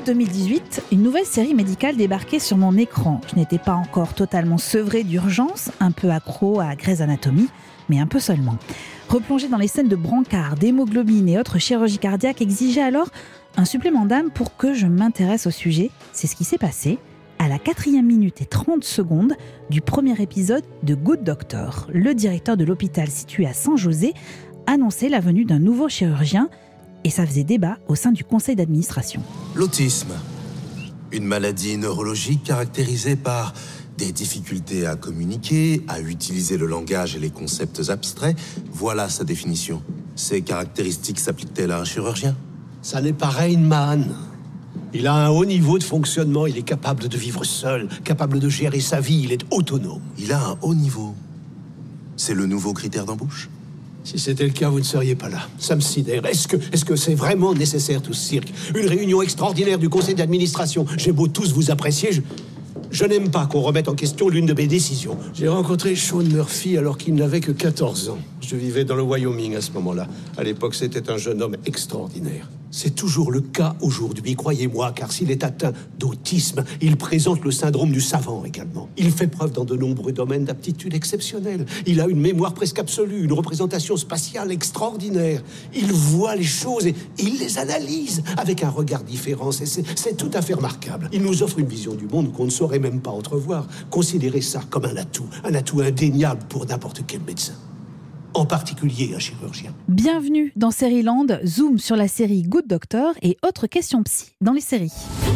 2018, une nouvelle série médicale débarquait sur mon écran. Je n'étais pas encore totalement sevrée d'urgence, un peu accro à Grey's Anatomy, mais un peu seulement. Replonger dans les scènes de brancard, d'hémoglobine et autres chirurgies cardiaques exigeait alors un supplément d'âme pour que je m'intéresse au sujet. C'est ce qui s'est passé à la 4e minute et 30 secondes du premier épisode de Good Doctor. Le directeur de l'hôpital situé à San José annonçait la venue d'un nouveau chirurgien et ça faisait débat au sein du conseil d'administration. L'autisme, une maladie neurologique caractérisée par des difficultés à communiquer, à utiliser le langage et les concepts abstraits, voilà sa définition. Ces caractéristiques s'appliquent-elles à un chirurgien ? Ça n'est pas Rainman. Il a un haut niveau de fonctionnement, il est capable de vivre seul, capable de gérer sa vie, il est autonome. Il a un haut niveau. C'est le nouveau critère d'embauche ? Si c'était le cas, vous ne seriez pas là. Ça me sidère. Est-ce que c'est vraiment nécessaire tout ce cirque ? Une réunion extraordinaire du conseil d'administration. J'ai beau tous vous apprécier, je n'aime pas qu'on remette en question l'une de mes décisions. J'ai rencontré Sean Murphy alors qu'il n'avait que 14 ans. Je vivais dans le Wyoming à ce moment-là. À l'époque, c'était un jeune homme extraordinaire. C'est toujours le cas aujourd'hui, croyez-moi, car s'il est atteint d'autisme, il présente le syndrome du savant également. Il fait preuve dans de nombreux domaines d'aptitude exceptionnelle. Il a une mémoire presque absolue, une représentation spatiale extraordinaire. Il voit les choses et il les analyse avec un regard différent. C'est tout à fait remarquable. Il nous offre une vision du monde qu'on ne saurait même pas entrevoir. Considérez ça comme un atout indéniable pour n'importe quel médecin. En particulier un chirurgien. Bienvenue dans Seriland, zoom sur la série Good Doctor et autres questions psy dans les séries.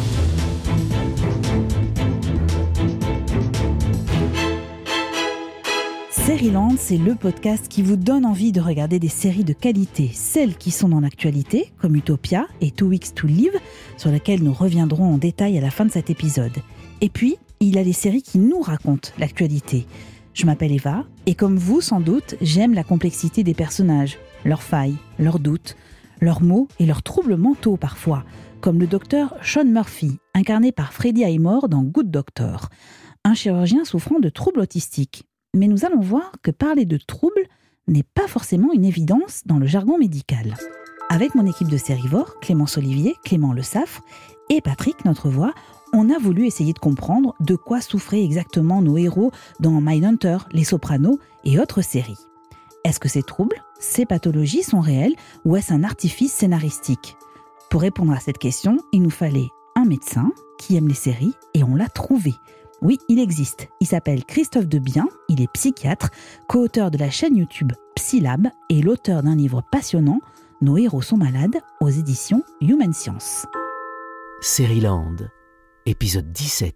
Seriland, c'est le podcast qui vous donne envie de regarder des séries de qualité, celles qui sont dans l'actualité, comme Utopia et 2 Weeks to Live, sur lesquelles nous reviendrons en détail à la fin de cet épisode. Et puis, il y a les séries qui nous racontent l'actualité. Je m'appelle Eva, et comme vous sans doute, j'aime la complexité des personnages, leurs failles, leurs doutes, leurs maux et leurs troubles mentaux parfois, comme le docteur Sean Murphy, incarné par Freddie Highmore dans Good Doctor, un chirurgien souffrant de troubles autistiques. Mais nous allons voir que parler de troubles n'est pas forcément une évidence dans le jargon médical. Avec mon équipe de Sérivore, Clémence Olivier, Clément Le Saffre et Patrick, notre voix, on a voulu essayer de comprendre de quoi souffraient exactement nos héros dans Mindhunter, Les Sopranos et autres séries. Est-ce que ces troubles, ces pathologies sont réelles ou est-ce un artifice scénaristique ? Pour répondre à cette question, il nous fallait un médecin qui aime les séries et on l'a trouvé. Oui, il existe. Il s'appelle Christophe Debien, il est psychiatre, co-auteur de la chaîne YouTube Psylab et l'auteur d'un livre passionnant, Nos héros sont malades, aux éditions Human Science. Seriland, épisode 17.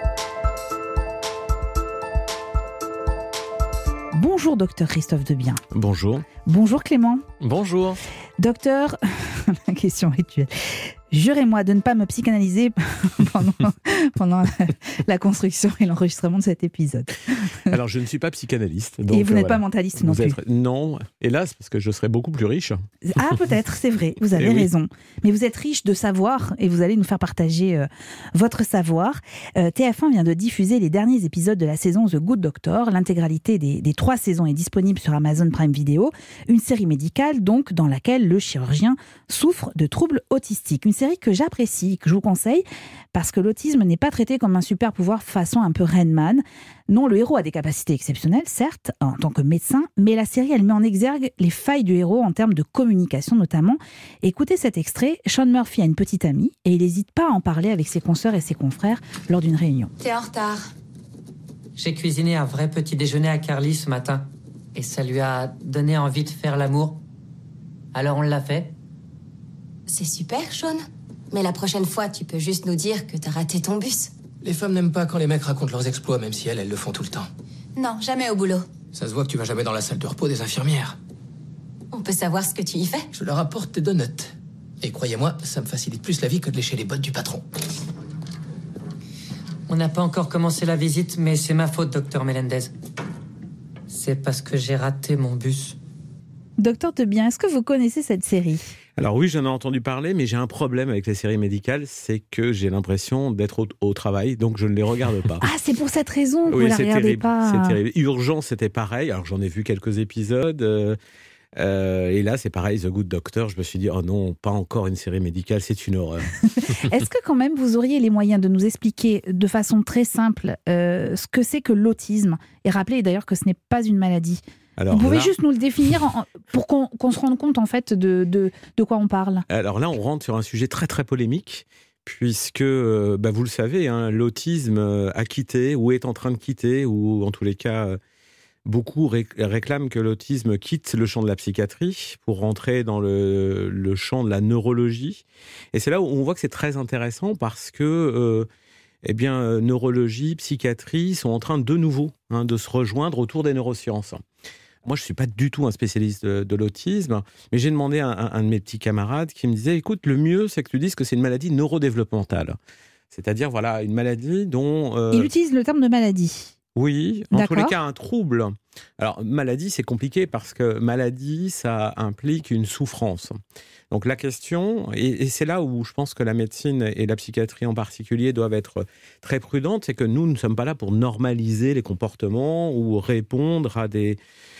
Bonjour docteur Christophe Debien. Bonjour. Bonjour Clément. Bonjour. Docteur, la question rituelle. Jurez-moi de ne pas me psychanalyser pendant la construction et l'enregistrement de cet épisode. Alors, je ne suis pas psychanalyste. Donc, et vous n'êtes pas mentaliste non plus. Non, hélas, parce que je serais beaucoup plus riche. Ah, peut-être, c'est vrai, vous avez raison. Mais vous êtes riche de savoir et vous allez nous faire partager votre savoir. TF1 vient de diffuser les derniers épisodes de la saison The Good Doctor. L'intégralité des 3 saisons est disponible sur Amazon Prime Video. Une série médicale, donc, dans laquelle le chirurgien souffre de troubles autistiques. Une série que j'apprécie, que je vous conseille, parce que l'autisme n'est pas traité comme un super pouvoir façon un peu Rainman. Non, le héros a des capacités exceptionnelles, certes, en tant que médecin, mais la série, elle met en exergue les failles du héros en termes de communication notamment. Écoutez cet extrait, Sean Murphy a une petite amie et il n'hésite pas à en parler avec ses consoeurs et ses confrères lors d'une réunion. T'es en retard. J'ai cuisiné un vrai petit déjeuner à Carly ce matin et ça lui a donné envie de faire l'amour. Alors on l'a fait. C'est super, Sean. Mais la prochaine fois, tu peux juste nous dire que t'as raté ton bus. Les femmes n'aiment pas quand les mecs racontent leurs exploits, même si elles le font tout le temps. Non, jamais au boulot. Ça se voit que tu vas jamais dans la salle de repos des infirmières. On peut savoir ce que tu y fais ? Je leur apporte des donuts. Et croyez-moi, ça me facilite plus la vie que de lécher les bottes du patron. On n'a pas encore commencé la visite, mais c'est ma faute, docteur Melendez. C'est parce que j'ai raté mon bus. Docteur Debien, est-ce que vous connaissez cette série ? Alors oui, j'en ai entendu parler, mais j'ai un problème avec les séries médicales, c'est que j'ai l'impression d'être au travail, donc je ne les regarde pas. Ah, c'est pour cette raison que vous ne la regardez terrible, pas. C'est terrible. Urgence, c'était pareil. Alors j'en ai vu quelques épisodes. Et là, c'est pareil, The Good Doctor, je me suis dit, oh non, pas encore une série médicale, c'est une horreur. Est-ce que quand même vous auriez les moyens de nous expliquer de façon très simple ce que c'est que l'autisme, et rappeler d'ailleurs que ce n'est pas une maladie? Alors, vous pouvez là, juste nous le définir pour qu'on se rende compte en fait de quoi on parle. Alors là, on rentre sur un sujet très très polémique, puisque, vous le savez, hein, l'autisme a quitté, ou est en train de quitter, ou en tous les cas, beaucoup réclament que l'autisme quitte le champ de la psychiatrie pour rentrer dans le champ de la neurologie. Et c'est là où on voit que c'est très intéressant, parce que neurologie, psychiatrie sont en train de nouveau de se rejoindre autour des neurosciences. Moi, je ne suis pas du tout un spécialiste de l'autisme, mais j'ai demandé à un de mes petits camarades qui me disait, écoute, le mieux, c'est que tu dises que c'est une maladie neurodéveloppementale. C'est-à-dire, voilà, une maladie dont... Il utilise le terme de maladie. Oui, en tous les cas, un trouble. Alors, maladie, c'est compliqué parce que maladie, ça implique une souffrance. Donc, la question, et c'est là où je pense que la médecine et la psychiatrie en particulier doivent être très prudentes, c'est que nous ne sommes pas là pour normaliser les comportements ou répondre à des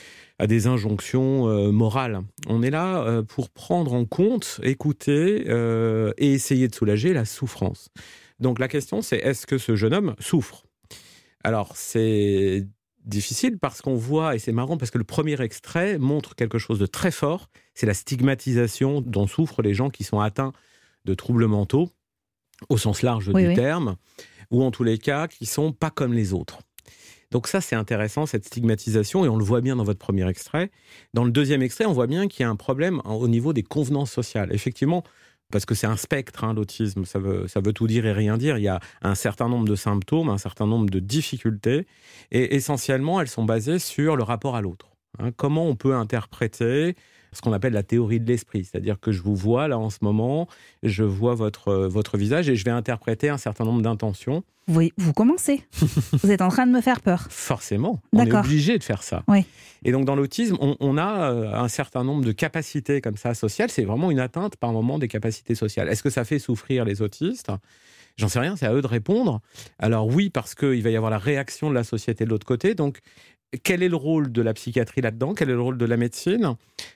injonctions morales. On est là pour prendre en compte, écouter et essayer de soulager la souffrance. Donc, la question, c'est est-ce que ce jeune homme souffre ? Alors, c'est difficile parce qu'on voit, et c'est marrant parce que le premier extrait montre quelque chose de très fort, c'est la stigmatisation dont souffrent les gens qui sont atteints de troubles mentaux, au sens large du terme, ou en tous les cas, qui ne sont pas comme les autres. Donc ça, c'est intéressant, cette stigmatisation, et on le voit bien dans votre premier extrait. Dans le deuxième extrait, on voit bien qu'il y a un problème au niveau des convenances sociales. Effectivement, parce que c'est un spectre, l'autisme, ça veut tout dire et rien dire. Il y a un certain nombre de symptômes, un certain nombre de difficultés, et essentiellement, elles sont basées sur le rapport à l'autre. Comment on peut interpréter ce qu'on appelle la théorie de l'esprit, c'est-à-dire que je vous vois là en ce moment, je vois votre visage et je vais interpréter un certain nombre d'intentions. Oui, vous commencez. Vous êtes en train de me faire peur. Forcément, on est obligé de faire ça. Oui. Et donc dans l'autisme, on a un certain nombre de capacités comme ça sociales. C'est vraiment une atteinte par moment des capacités sociales. Est-ce que ça fait souffrir les autistes ? J'en sais rien, c'est à eux de répondre. Alors oui, parce qu'il va y avoir la réaction de la société de l'autre côté. Donc quel est le rôle de la psychiatrie là-dedans ? Quel est le rôle de la médecine ?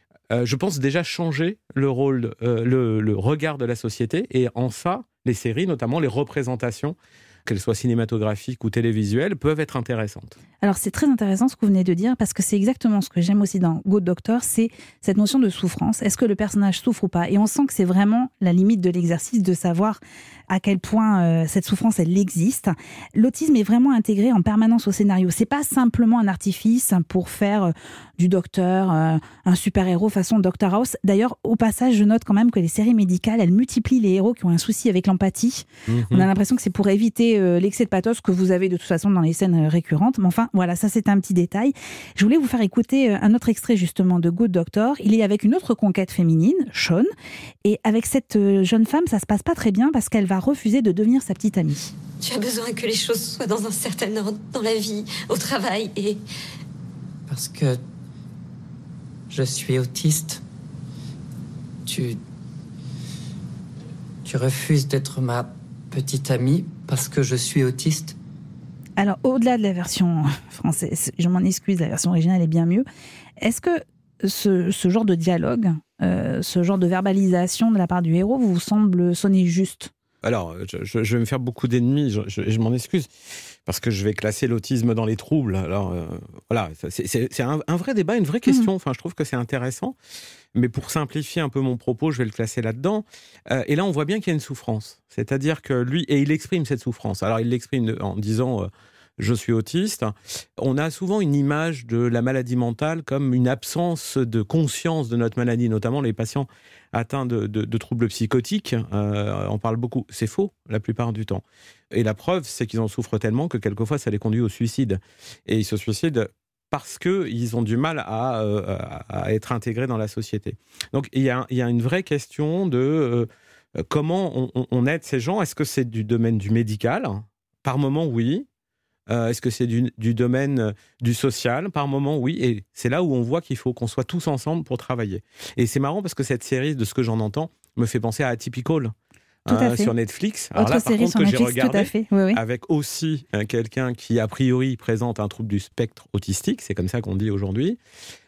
Je pense déjà changer le rôle, le regard de la société, et en ça, les séries, notamment les représentations, qu'elles soient cinématographiques ou télévisuelles, peuvent être intéressantes. Alors c'est très intéressant ce que vous venez de dire, parce que c'est exactement ce que j'aime aussi dans Good Doctor, c'est cette notion de souffrance. Est-ce que le personnage souffre ou pas ? Et on sent que c'est vraiment la limite de l'exercice de savoir à quel point cette souffrance, elle existe. L'autisme est vraiment intégré en permanence au scénario. C'est pas simplement un artifice pour faire du docteur, un super-héros façon Dr House. D'ailleurs, au passage, je note quand même que les séries médicales, elles multiplient les héros qui ont un souci avec l'empathie. On a l'impression que c'est pour éviter l'excès de pathos que vous avez de toute façon dans les scènes récurrentes. Mais enfin, voilà, ça c'est un petit détail. Je voulais vous faire écouter un autre extrait justement de Good Doctor. Il est avec une autre conquête féminine, Sean. Et avec cette jeune femme, ça se passe pas très bien parce qu'elle va refuser de devenir sa petite amie. Tu as besoin que les choses soient dans un certain ordre, dans la vie, au travail et... Parce que je suis autiste. Tu refuses d'être ma petite amie parce que je suis autiste? Alors, au-delà de la version française, je m'en excuse, la version originale est bien mieux. Est-ce que ce genre de dialogue, ce genre de verbalisation de la part du héros vous semble sonner juste ? Alors, je vais me faire beaucoup d'ennemis, je m'en excuse, parce que je vais classer l'autisme dans les troubles. Alors, voilà, c'est un vrai débat, une vraie question. Enfin, je trouve que c'est intéressant. Mais pour simplifier un peu mon propos, je vais le classer là-dedans. Et là, on voit bien qu'il y a une souffrance. C'est-à-dire que lui, et il exprime cette souffrance. Alors, il l'exprime en disant... je suis autiste. On a souvent une image de la maladie mentale comme une absence de conscience de notre maladie, notamment les patients atteints de troubles psychotiques. On parle beaucoup. C'est faux, la plupart du temps. Et la preuve, c'est qu'ils en souffrent tellement que quelquefois, ça les conduit au suicide. Et ils se suicident parce qu'ils ont du mal à être intégrés dans la société. Donc, il y a une vraie question de comment on aide ces gens. Est-ce que c'est du domaine du médical ? Par moment, oui. Est-ce que c'est du domaine du social ? Par moment, oui. Et c'est là où on voit qu'il faut qu'on soit tous ensemble pour travailler. Et c'est marrant parce que cette série, de ce que j'en entends, me fait penser à Atypical sur Netflix. Alors autre là, par série contre, sur que Netflix, j'ai regardé, tout à fait. Oui. avec aussi quelqu'un qui, a priori, présente un trouble du spectre autistique. C'est comme ça qu'on dit aujourd'hui.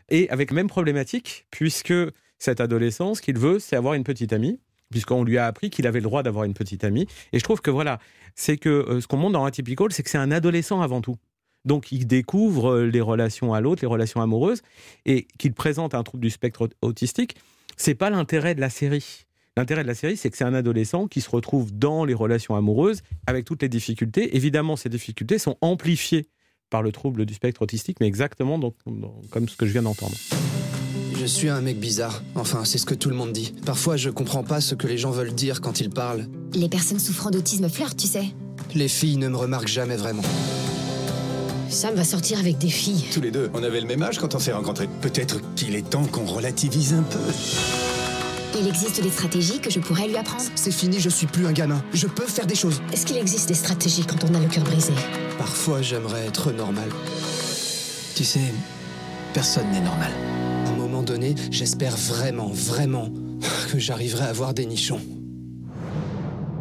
Et avec la même problématique, puisque cet adolescent, ce qu'il veut, c'est avoir une petite amie, puisqu'on lui a appris qu'il avait le droit d'avoir une petite amie. Et je trouve que voilà, c'est que ce qu'on montre dans Atypical, c'est que c'est un adolescent avant tout. Donc, il découvre les relations à l'autre, les relations amoureuses, et qu'il présente un trouble du spectre autistique. C'est pas l'intérêt de la série. L'intérêt de la série, c'est que c'est un adolescent qui se retrouve dans les relations amoureuses avec toutes les difficultés. Évidemment, ces difficultés sont amplifiées par le trouble du spectre autistique, mais exactement comme ce que je viens d'entendre. Je suis un mec bizarre. Enfin, c'est ce que tout le monde dit. Parfois, je comprends pas ce que les gens veulent dire quand ils parlent. Les personnes souffrant d'autisme flirtent, tu sais. Les filles ne me remarquent jamais vraiment. Sam va sortir avec des filles. Tous les deux, on avait le même âge quand on s'est rencontrés. Peut-être qu'il est temps qu'on relativise un peu. Il existe des stratégies que je pourrais lui apprendre. C'est fini, je suis plus un gamin. Je peux faire des choses. Est-ce qu'il existe des stratégies quand on a le cœur brisé? Parfois, j'aimerais être normal. Tu sais, personne n'est normal. À un moment donné, j'espère vraiment que j'arriverai à avoir des nichons. Clément ?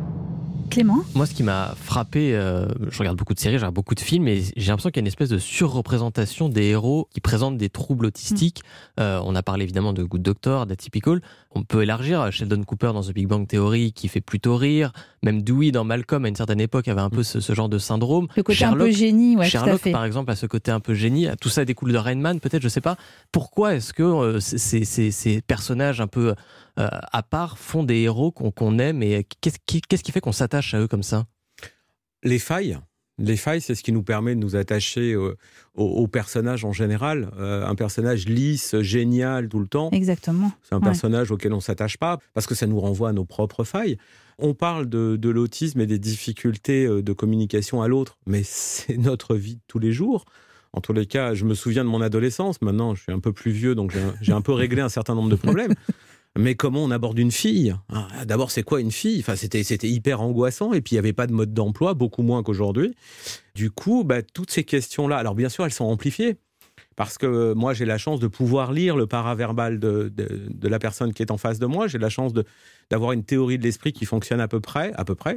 Moi, ce qui m'a frappé, je regarde beaucoup de séries, je regarde beaucoup de films, et j'ai l'impression qu'il y a une espèce de surreprésentation des héros qui présentent des troubles autistiques. On a parlé évidemment de Good Doctor, d'Atypical. On peut élargir Sheldon Cooper dans The Big Bang Theory, qui fait plutôt rire. Même Dewey dans Malcolm, à une certaine époque, avait un peu ce genre de syndrome. Le côté Sherlock, un peu génie, ouais, Sherlock, tout à fait. par exemple, a ce côté un peu génie. Tout ça découle de Rain Man, peut-être, je sais pas. Pourquoi est-ce que ces personnages un peu à part font des héros qu'on aime, et qu'est-ce qui fait qu'on s'attache à eux comme ça? Les failles, c'est ce qui nous permet de nous attacher au personnage en général. Un personnage lisse, génial tout le temps. Exactement. C'est un personnage auquel on ne s'attache pas, parce que ça nous renvoie à nos propres failles. On parle de l'autisme et des difficultés de communication à l'autre, mais c'est notre vie de tous les jours. En tous les cas, je me souviens de mon adolescence. Maintenant, je suis un peu plus vieux, donc j'ai un peu réglé un certain nombre de problèmes. Mais comment on aborde une fille ? D'abord, c'est quoi une fille ? Enfin, c'était hyper angoissant, et puis il n'y avait pas de mode d'emploi, beaucoup moins qu'aujourd'hui. Du coup, toutes ces questions-là, alors bien sûr, elles sont amplifiées, parce que moi, j'ai la chance de pouvoir lire le paraverbal de la personne qui est en face de moi. J'ai la chance d'avoir une théorie de l'esprit qui fonctionne à peu près.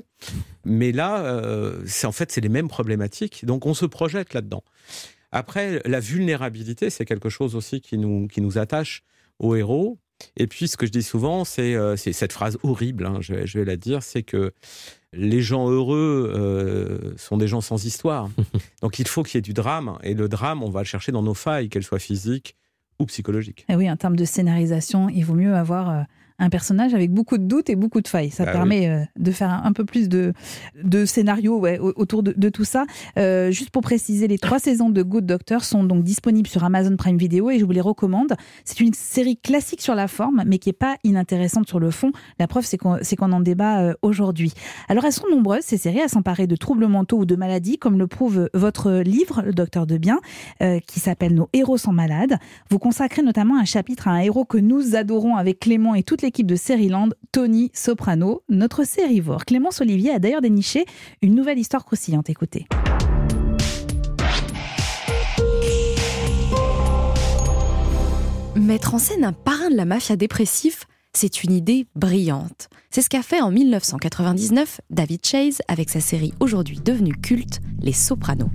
Mais là, c'est les mêmes problématiques, donc on se projette là-dedans. Après, la vulnérabilité, c'est quelque chose aussi qui nous attache aux héros. Et puis, ce que je dis souvent, c'est cette phrase horrible, je vais la dire, c'est que les gens heureux sont des gens sans histoire. Donc, il faut qu'il y ait du drame. Et le drame, on va le chercher dans nos failles, qu'elles soient physiques ou psychologiques. Et oui, en termes de scénarisation, il vaut mieux avoir un personnage avec beaucoup de doutes et beaucoup de failles. Ça permet de faire un peu plus de scénario autour de tout ça. Juste pour préciser, les 3 saisons de Good Doctor sont donc disponibles sur Amazon Prime Video, et je vous les recommande. C'est une série classique sur la forme, mais qui n'est pas inintéressante sur le fond. La preuve, c'est qu'on en débat aujourd'hui. Alors, elles sont nombreuses, ces séries, à s'emparer de troubles mentaux ou de maladies, comme le prouve votre livre, Le Docteur de Bien, qui s'appelle « Nos héros sont malades ». Vous consacrez notamment un chapitre à un héros que nous adorons avec Clément et toute l'équipe de Seriland, Tony Soprano, notre sérivore. Clémence Olivier a d'ailleurs déniché une nouvelle histoire croustillante. Écoutez. Mettre en scène un parrain de la mafia dépressif, c'est une idée brillante. C'est ce qu'a fait en 1999 David Chase avec sa série aujourd'hui devenue culte, Les Sopranos.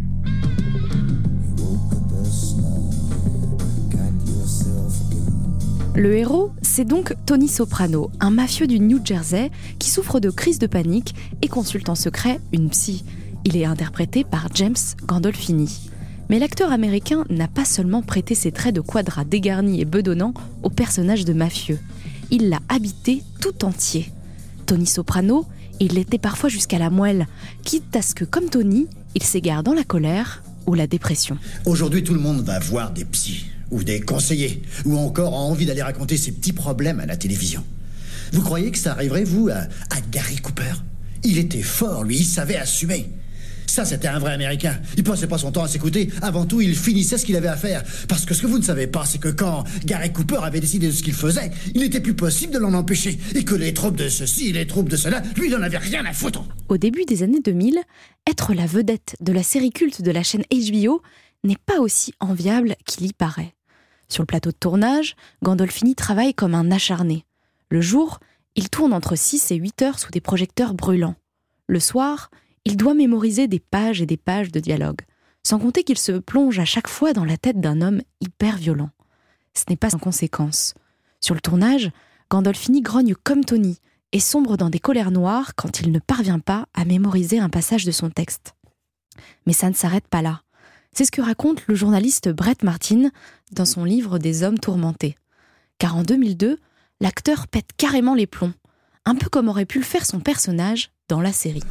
Le héros, c'est donc Tony Soprano, un mafieux du New Jersey qui souffre de crise de panique et consulte en secret une psy. Il est interprété par James Gandolfini. Mais l'acteur américain n'a pas seulement prêté ses traits de quadra dégarnis et bedonnants au personnage de mafieux. Il l'a habité tout entier. Tony Soprano, il l'était parfois jusqu'à la moelle, quitte à ce que, comme Tony, il s'égare dans la colère ou la dépression. Aujourd'hui, tout le monde va voir des psys, ou des conseillers, ou encore a envie d'aller raconter ses petits problèmes à la télévision. Vous croyez que ça arriverait, vous, à Gary Cooper ? Il était fort, lui, il savait assumer. Ça, c'était un vrai Américain. Il passait pas son temps à s'écouter. Avant tout, il finissait ce qu'il avait à faire. Parce que ce que vous ne savez pas, c'est que quand Gary Cooper avait décidé de ce qu'il faisait, il n'était plus possible de l'en empêcher. Et que les troupes de ceci et les troupes de cela, lui, il n'en avait rien à foutre. Au début des années 2000, être la vedette de la série culte de la chaîne HBO n'est pas aussi enviable qu'il y paraît. Sur le plateau de tournage, Gandolfini travaille comme un acharné. Le jour, il tourne entre 6 et 8 heures sous des projecteurs brûlants. Le soir, il doit mémoriser des pages et des pages de dialogue, sans compter qu'il se plonge à chaque fois dans la tête d'un homme hyper violent. ce n'est pas sans conséquence. Sur le tournage, Gandolfini grogne comme Tony et sombre dans des colères noires quand il ne parvient pas à mémoriser un passage de son texte. Mais ça ne s'arrête pas là. C'est ce que raconte le journaliste Brett Martin dans son livre Des hommes tourmentés. Car en 2002, l'acteur pète carrément les plombs, un peu comme aurait pu le faire son personnage dans la série.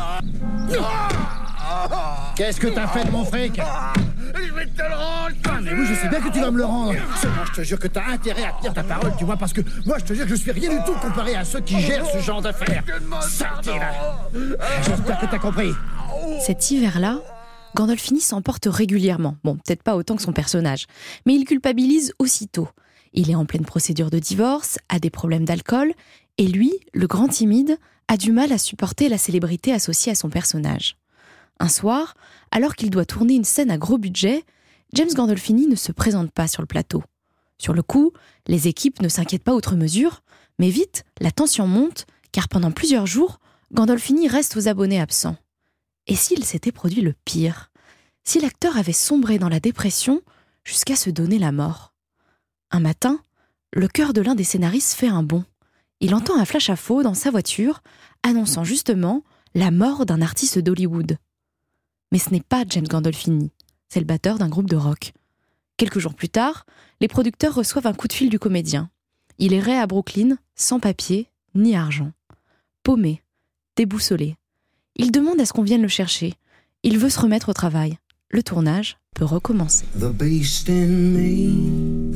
Qu'est-ce que t'as fait de mon fric? Je vais te le rendre. Ah, mais oui, je sais bien que tu vas me le rendre. Seulement, je te jure que t'as intérêt à tenir ta parole, tu vois, parce que moi, je te jure que je suis rien du tout comparé à ceux qui gèrent ce genre d'affaires. J'espère que t'as compris. Cet hiver-là, Gandolfini s'emporte régulièrement. Bon, peut-être pas autant que son personnage, mais il culpabilise aussitôt. Il est en pleine procédure de divorce, a des problèmes d'alcool, et lui, le grand timide, a du mal à supporter la célébrité associée à son personnage. Un soir, alors qu'il doit tourner une scène à gros budget, James Gandolfini ne se présente pas sur le plateau. Sur le coup, les équipes ne s'inquiètent pas outre mesure, mais vite, la tension monte, car pendant plusieurs jours, Gandolfini reste aux abonnés absents. Et s'il s'était produit le pire? Si l'acteur avait sombré dans la dépression jusqu'à se donner la mort? Un matin, le cœur de l'un des scénaristes fait un bond. Il entend un flash à faux dans sa voiture, annonçant justement la mort d'un artiste d'Hollywood. Mais ce n'est pas James Gandolfini, c'est le batteur d'un groupe de rock. Quelques jours plus tard, les producteurs reçoivent un coup de fil du comédien. Il errait à Brooklyn, sans papier ni argent. Paumé, déboussolé. Il demande à ce qu'on vienne le chercher. Il veut se remettre au travail. Le tournage peut recommencer. The beast in me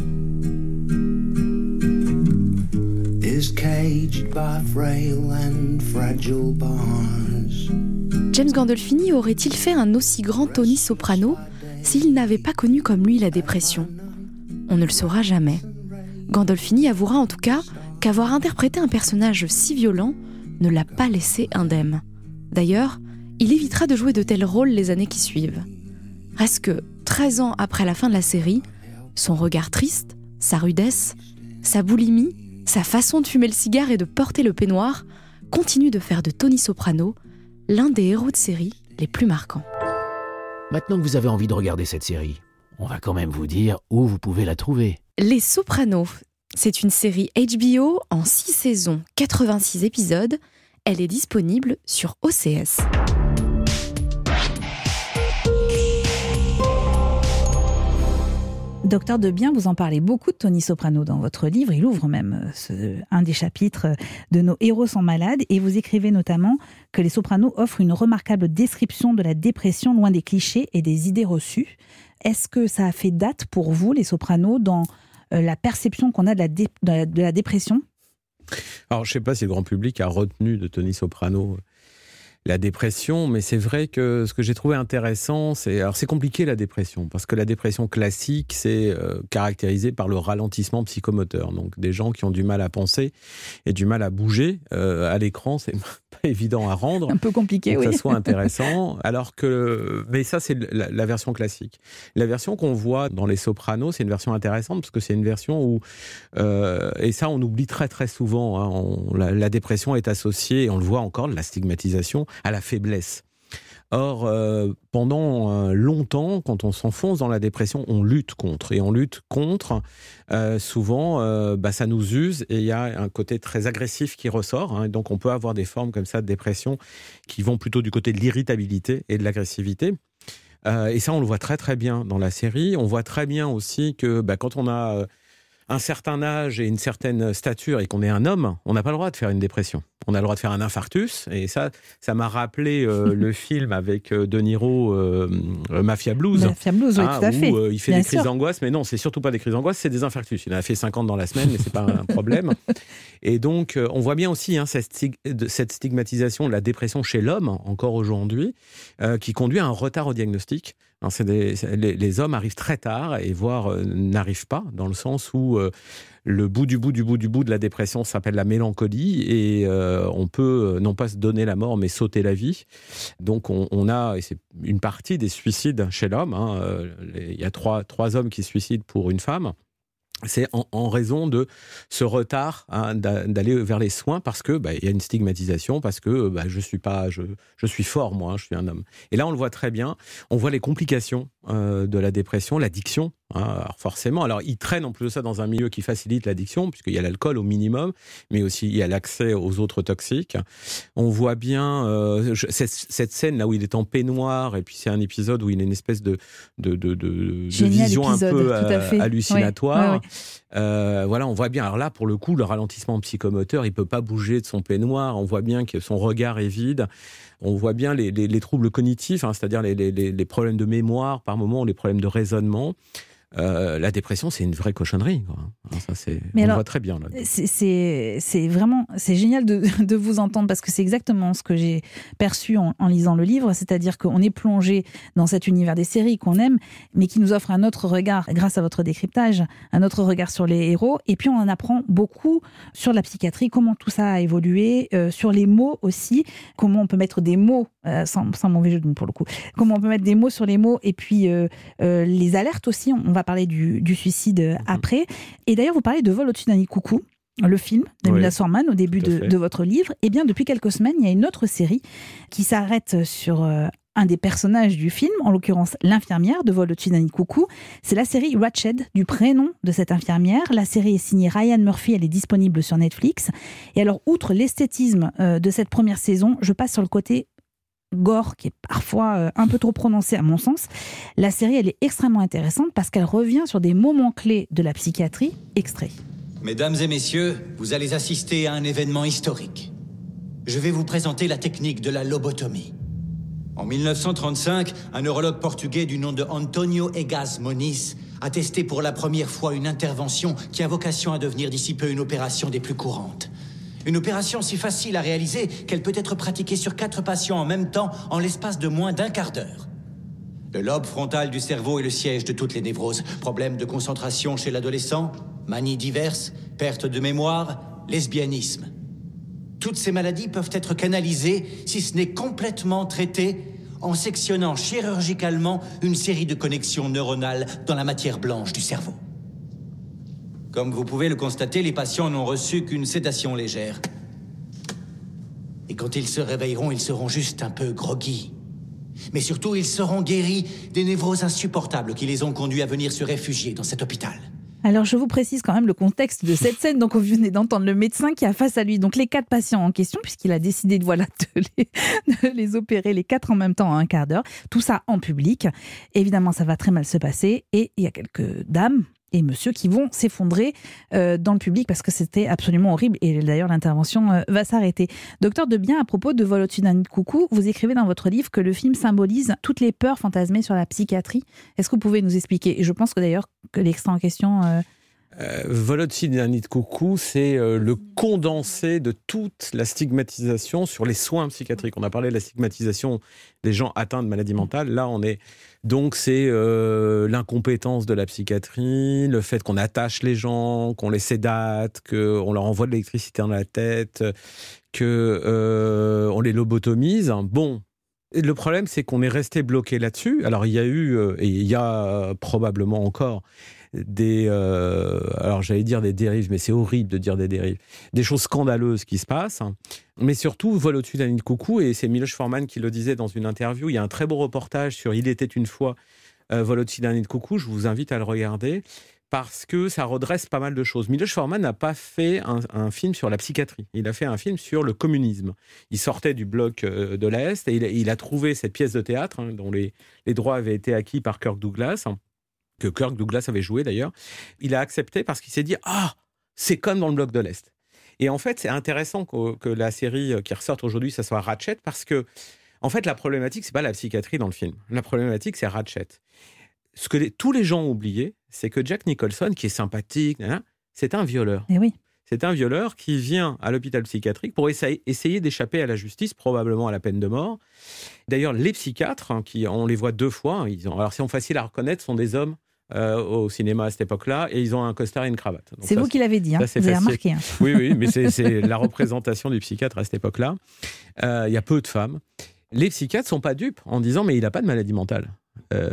is caged by frail and fragile bars. James Gandolfini aurait-il fait un aussi grand Tony Soprano s'il n'avait pas connu comme lui la dépression? On ne le saura jamais. Gandolfini avouera en tout cas qu'avoir interprété un personnage si violent ne l'a pas laissé indemne. D'ailleurs, il évitera de jouer de tels rôles les années qui suivent. Reste que, 13 ans après la fin de la série, son regard triste, sa rudesse, sa boulimie, sa façon de fumer le cigare et de porter le peignoir continuent de faire de Tony Soprano l'un des héros de série les plus marquants. Maintenant que vous avez envie de regarder cette série, on va quand même vous dire où vous pouvez la trouver. Les Sopranos, c'est une série HBO en 6 saisons, 86 épisodes. Elle est disponible sur OCS. Docteur Debien, vous en parlez beaucoup de Tony Soprano dans votre livre. Il ouvre même un des chapitres de Nos héros sont malades. Et vous écrivez notamment que les Sopranos offrent une remarquable description de la dépression loin des clichés et des idées reçues. Est-ce que ça a fait date pour vous, les Sopranos, dans la perception qu'on a de la dépression? Alors, je ne sais pas si le grand public a retenu de Tony Soprano la dépression, mais c'est vrai que ce que j'ai trouvé intéressant, c'est compliqué la dépression, parce que la dépression classique, c'est caractérisé par le ralentissement psychomoteur. Donc des gens qui ont du mal à penser et du mal à bouger à l'écran, c'est pas évident à rendre. Un peu compliqué, oui. Que ça soit intéressant, mais ça c'est la version classique. La version qu'on voit dans Les Sopranos, c'est une version intéressante, parce que c'est une version où, et ça on oublie très très souvent, la dépression est associée, et on le voit encore, de la stigmatisation à la faiblesse. Or, pendant longtemps, quand on s'enfonce dans la dépression, on lutte contre. Et on lutte contre, souvent, ça nous use, et il y a un côté très agressif qui ressort. Hein, donc on peut avoir des formes comme ça de dépression qui vont plutôt du côté de l'irritabilité et de l'agressivité. Et ça, on le voit très très bien dans la série. On voit très bien aussi que quand on a un certain âge et une certaine stature et qu'on est un homme, on n'a pas le droit de faire une dépression. On a le droit de faire un infarctus, et ça m'a rappelé le film avec De Niro, Mafia Blues. Mafia Blues, oui, tout à fait. Où il fait des crises d'angoisse, mais non, c'est surtout pas des crises d'angoisse, c'est des infarctus. Il en a fait 50 dans la semaine, mais c'est pas un problème. Et donc, on voit bien aussi cette stigmatisation de la dépression chez l'homme, encore aujourd'hui, qui conduit à un retard au diagnostic. Les hommes arrivent très tard, et voire n'arrivent pas, dans le sens où le bout du bout de la dépression s'appelle la mélancolie, et on peut non pas se donner la mort, mais sauter la vie. Donc on a, et c'est une partie des suicides chez l'homme, il y a trois hommes qui se suicident pour une femme. C'est en raison de ce retard d'aller vers les soins, parce que y a une stigmatisation, parce que je suis fort, moi, je suis un homme. Et là on le voit très bien, on voit les complications de la dépression, l'addiction. Alors forcément, alors ils traînent en plus de ça dans un milieu qui facilite l'addiction, puisqu'il y a l'alcool au minimum, mais aussi il y a l'accès aux autres toxiques. On voit bien cette scène là où il est en peignoir, et puis c'est un épisode où il a une espèce de vision un peu hallucinatoire. Ouais. Voilà, on voit bien. Alors là, pour le coup, le ralentissement psychomoteur, il peut pas bouger de son peignoir. On voit bien que son regard est vide. On voit bien les troubles cognitifs, c'est-à-dire les problèmes de mémoire par moment, ou les problèmes de raisonnement. La dépression, c'est une vraie cochonnerie, quoi. Ça, on le voit très bien. Là. C'est vraiment génial de vous entendre, parce que c'est exactement ce que j'ai perçu en lisant le livre, c'est-à-dire qu'on est plongé dans cet univers des séries qu'on aime, mais qui nous offre un autre regard, grâce à votre décryptage, un autre regard sur les héros, et puis on en apprend beaucoup sur la psychiatrie, comment tout ça a évolué, sur les mots aussi, comment on peut mettre des mots, sans mauvais jeu de mots pour le coup, comment on peut mettre des mots sur les mots, et puis les alertes aussi, on va parler du suicide après. Et d'ailleurs, vous parlez de Vol au-dessus d'un nid de coucou, le film de Milos Forman au début de votre livre. Et bien, depuis quelques semaines, il y a une autre série qui s'arrête sur un des personnages du film, en l'occurrence l'infirmière de Vol au-dessus d'un nid de coucou. C'est la série Ratched, du prénom de cette infirmière. La série est signée Ryan Murphy, elle est disponible sur Netflix. Et alors, outre l'esthétisme de cette première saison, je passe sur le côté gore, qui est parfois un peu trop prononcé à mon sens. La série, elle est extrêmement intéressante parce qu'elle revient sur des moments clés de la psychiatrie. Extrait. Mesdames et messieurs, vous allez assister à un événement historique. Je vais vous présenter la technique de la lobotomie. En 1935, un neurologue portugais du nom de Antonio Egas Moniz a testé pour la première fois une intervention qui a vocation à devenir d'ici peu une opération des plus courantes. Une opération si facile à réaliser qu'elle peut être pratiquée sur 4 patients en même temps en l'espace de moins d'1 quart d'heure. Le lobe frontal du cerveau est le siège de toutes les névroses. Problèmes de concentration chez l'adolescent, manies diverses, perte de mémoire, lesbianisme. Toutes ces maladies peuvent être canalisées, si ce n'est complètement traitées, en sectionnant chirurgicalement une série de connexions neuronales dans la matière blanche du cerveau. Comme vous pouvez le constater, les patients n'ont reçu qu'une sédation légère. Et quand ils se réveilleront, ils seront juste un peu groggy. Mais surtout, ils seront guéris des névroses insupportables qui les ont conduits à venir se réfugier dans cet hôpital. Alors, je vous précise quand même le contexte de cette scène. Donc, vous venez d'entendre le médecin qui a face à lui donc les 4 patients en question, puisqu'il a décidé de les opérer les 4 en même temps en 1 quart d'heure. Tout ça en public. Évidemment, ça va très mal se passer. Et il y a quelques dames et monsieur qui vont s'effondrer dans le public parce que c'était absolument horrible. Et d'ailleurs, l'intervention va s'arrêter. Docteur Debien, à propos de Vol au-dessus d'un nid de coucou, vous écrivez dans votre livre que le film symbolise toutes les peurs fantasmées sur la psychiatrie. Est-ce que vous pouvez nous expliquer ? Et je pense que d'ailleurs, que l'extrait en question... Vol au-dessus d'un nid de coucou, c'est le condensé de toute la stigmatisation sur les soins psychiatriques. On a parlé de la stigmatisation des gens atteints de maladies mentales. Là, c'est l'incompétence de la psychiatrie, le fait qu'on attache les gens, qu'on les sédate, qu'on leur envoie de l'électricité dans la tête, qu'on les lobotomise. Bon. Le problème, c'est qu'on est resté bloqué là-dessus. Alors, il y a eu, et il y a probablement encore alors j'allais dire des dérives, mais c'est horrible de dire des dérives, des choses scandaleuses qui se passent, mais surtout Vol au-dessus d'un nid de coucou, et c'est Milos Forman qui le disait dans une interview. Il y a un très beau reportage sur Il était une fois Vol au-dessus d'un nid de coucou, je vous invite à le regarder, parce que ça redresse pas mal de choses. Milos Forman n'a pas fait un film sur la psychiatrie, il a fait un film sur le communisme. Il sortait du bloc de l'Est, et il a trouvé cette pièce de théâtre, dont les droits avaient été acquis par Kirk Douglas, que Kirk Douglas avait joué d'ailleurs. Il a accepté parce qu'il s'est dit « c'est comme dans le bloc de l'Est ». Et en fait, c'est intéressant que la série qui ressorte aujourd'hui, ça soit Ratched, parce que, en fait, la problématique, c'est pas la psychiatrie dans le film. La problématique, c'est Ratched. Ce que tous les gens ont oublié, c'est que Jack Nicholson, qui est sympathique, c'est un violeur. Et oui. C'est un violeur qui vient à l'hôpital psychiatrique pour essayer d'échapper à la justice, probablement à la peine de mort. D'ailleurs, les psychiatres, on les voit 2 fois, alors ils sont faciles à reconnaître, sont des hommes au cinéma à cette époque-là, et ils ont un costard et une cravate. Donc c'est vous qui l'avez dit, vous avez remarqué. Oui, mais c'est la représentation du psychiatre à cette époque-là. Il y a peu de femmes. Les psychiatres ne sont pas dupes en disant « mais il n'a pas de maladie mentale ».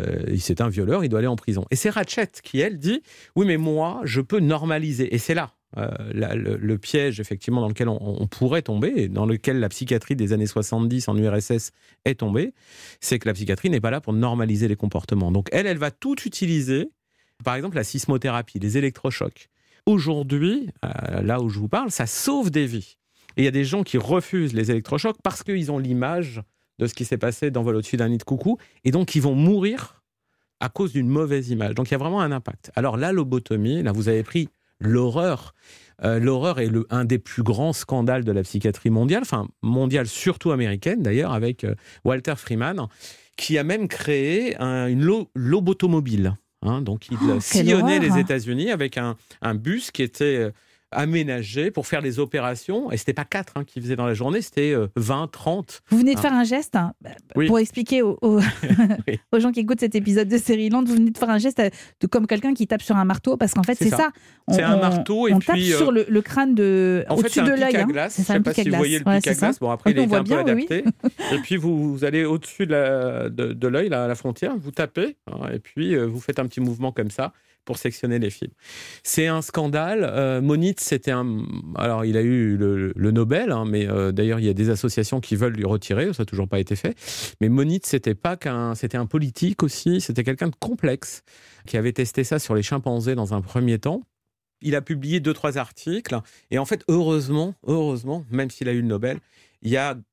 C'est un violeur, il doit aller en prison. Et c'est Ratched qui, elle, dit « oui, mais moi, je peux normaliser ». Et c'est là le piège effectivement dans lequel on pourrait tomber, et dans lequel la psychiatrie des années 70 en URSS est tombée, c'est que la psychiatrie n'est pas là pour normaliser les comportements. Donc elle va tout utiliser, par exemple la sismothérapie, les électrochocs. Aujourd'hui, là où je vous parle, ça sauve des vies. Et il y a des gens qui refusent les électrochocs parce qu'ils ont l'image de ce qui s'est passé dans Vol au-dessus d'un nid de coucou, et donc ils vont mourir à cause d'une mauvaise image. Donc il y a vraiment un impact. Alors la lobotomie, là vous avez pris l'horreur. L'horreur est un des plus grands scandales de la psychiatrie mondiale, enfin mondiale surtout américaine d'ailleurs, avec Walter Freeman, qui a même créé une lobotomobile. Donc il sillonnait les États-Unis avec un bus qui était aménagé pour faire les opérations, et c'était pas 4 qu'ils faisaient dans la journée, c'était 20, 30. Vous venez de faire un geste pour expliquer aux gens qui écoutent cet épisode de Série-Land, vous venez de faire un geste comme quelqu'un qui tape sur un marteau, parce qu'en fait c'est ça. C'est un marteau, et on puis tape sur le crâne au-dessus de l'œil. C'est ça, un pic à glace. Je ne sais pas si vous voyez le pic à glace. Bon, après il est un peu adapté. Et puis vous allez au-dessus de l'œil, là, à la frontière, vous tapez, et puis vous faites un petit mouvement comme ça pour sectionner les fibres. C'est un scandale. Monitz, alors il a eu le Nobel, mais d'ailleurs il y a des associations qui veulent lui retirer, ça n'a toujours pas été fait. Mais Monitz, c'était un politique aussi, c'était quelqu'un de complexe qui avait testé ça sur les chimpanzés dans un premier temps. Il a publié 2-3 articles, et en fait, heureusement, même s'il a eu le Nobel, il y a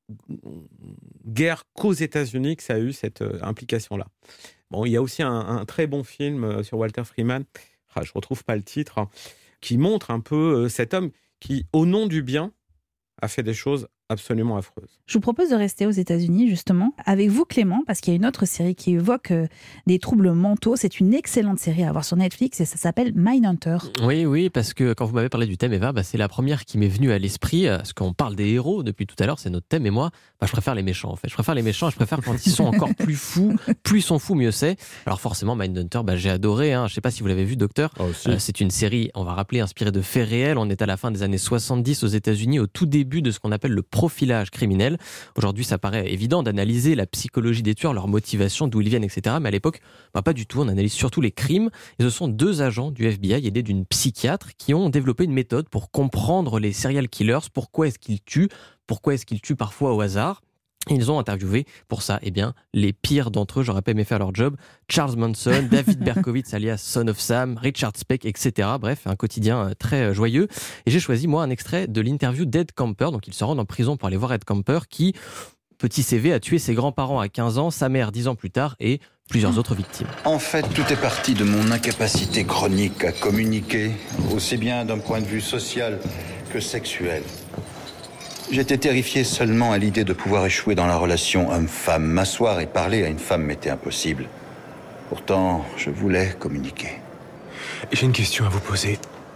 guère qu'aux États-Unis que ça a eu cette implication-là. Bon, il y a aussi un très bon film sur Walter Freeman, je ne retrouve pas le titre, qui montre un peu cet homme qui, au nom du bien, a fait des choses absolument affreuse. Je vous propose de rester aux États-Unis, justement, avec vous, Clément, parce qu'il y a une autre série qui évoque des troubles mentaux. C'est une excellente série à voir sur Netflix et ça s'appelle Mindhunter. Oui, parce que quand vous m'avez parlé du thème, Eva, c'est la première qui m'est venue à l'esprit, parce qu'on parle des héros depuis tout à l'heure, c'est notre thème, et moi, je préfère les méchants, en fait. Je préfère les méchants, je préfère quand ils sont encore plus fous. Plus ils sont fous, mieux c'est. Alors forcément, Mindhunter, j'ai adoré. Je ne sais pas si vous l'avez vu, docteur. C'est une série, on va rappeler, inspirée de faits réels. On est à la fin des années 70 aux États-Unis, au tout début de ce qu'on appelle le profilage criminel. Aujourd'hui, ça paraît évident d'analyser la psychologie des tueurs, leur motivation, d'où ils viennent, etc. Mais à l'époque, pas du tout. On analyse surtout les crimes. Et ce sont 2 agents du FBI aidés d'une psychiatre qui ont développé une méthode pour comprendre les serial killers. Pourquoi est-ce qu'ils tuent parfois au hasard. Ils ont interviewé pour ça, les pires d'entre eux, j'aurais pas aimé faire leur job. Charles Manson, David Berkowitz alias Son of Sam, Richard Speck, etc. Bref, un quotidien très joyeux. Et j'ai choisi, moi, un extrait de l'interview d'Ed Kemper. Donc, ils se rendent en prison pour aller voir Ed Kemper, qui, petit CV, a tué ses grands-parents à 15 ans, sa mère 10 ans plus tard, et plusieurs autres victimes. En fait, tout est parti de mon incapacité chronique à communiquer, aussi bien d'un point de vue social que sexuel. J'étais terrifié seulement à l'idée de pouvoir échouer dans la relation homme-femme. M'asseoir et parler à une femme m'était impossible. Pourtant, je voulais communiquer. J'ai une question à vous poser.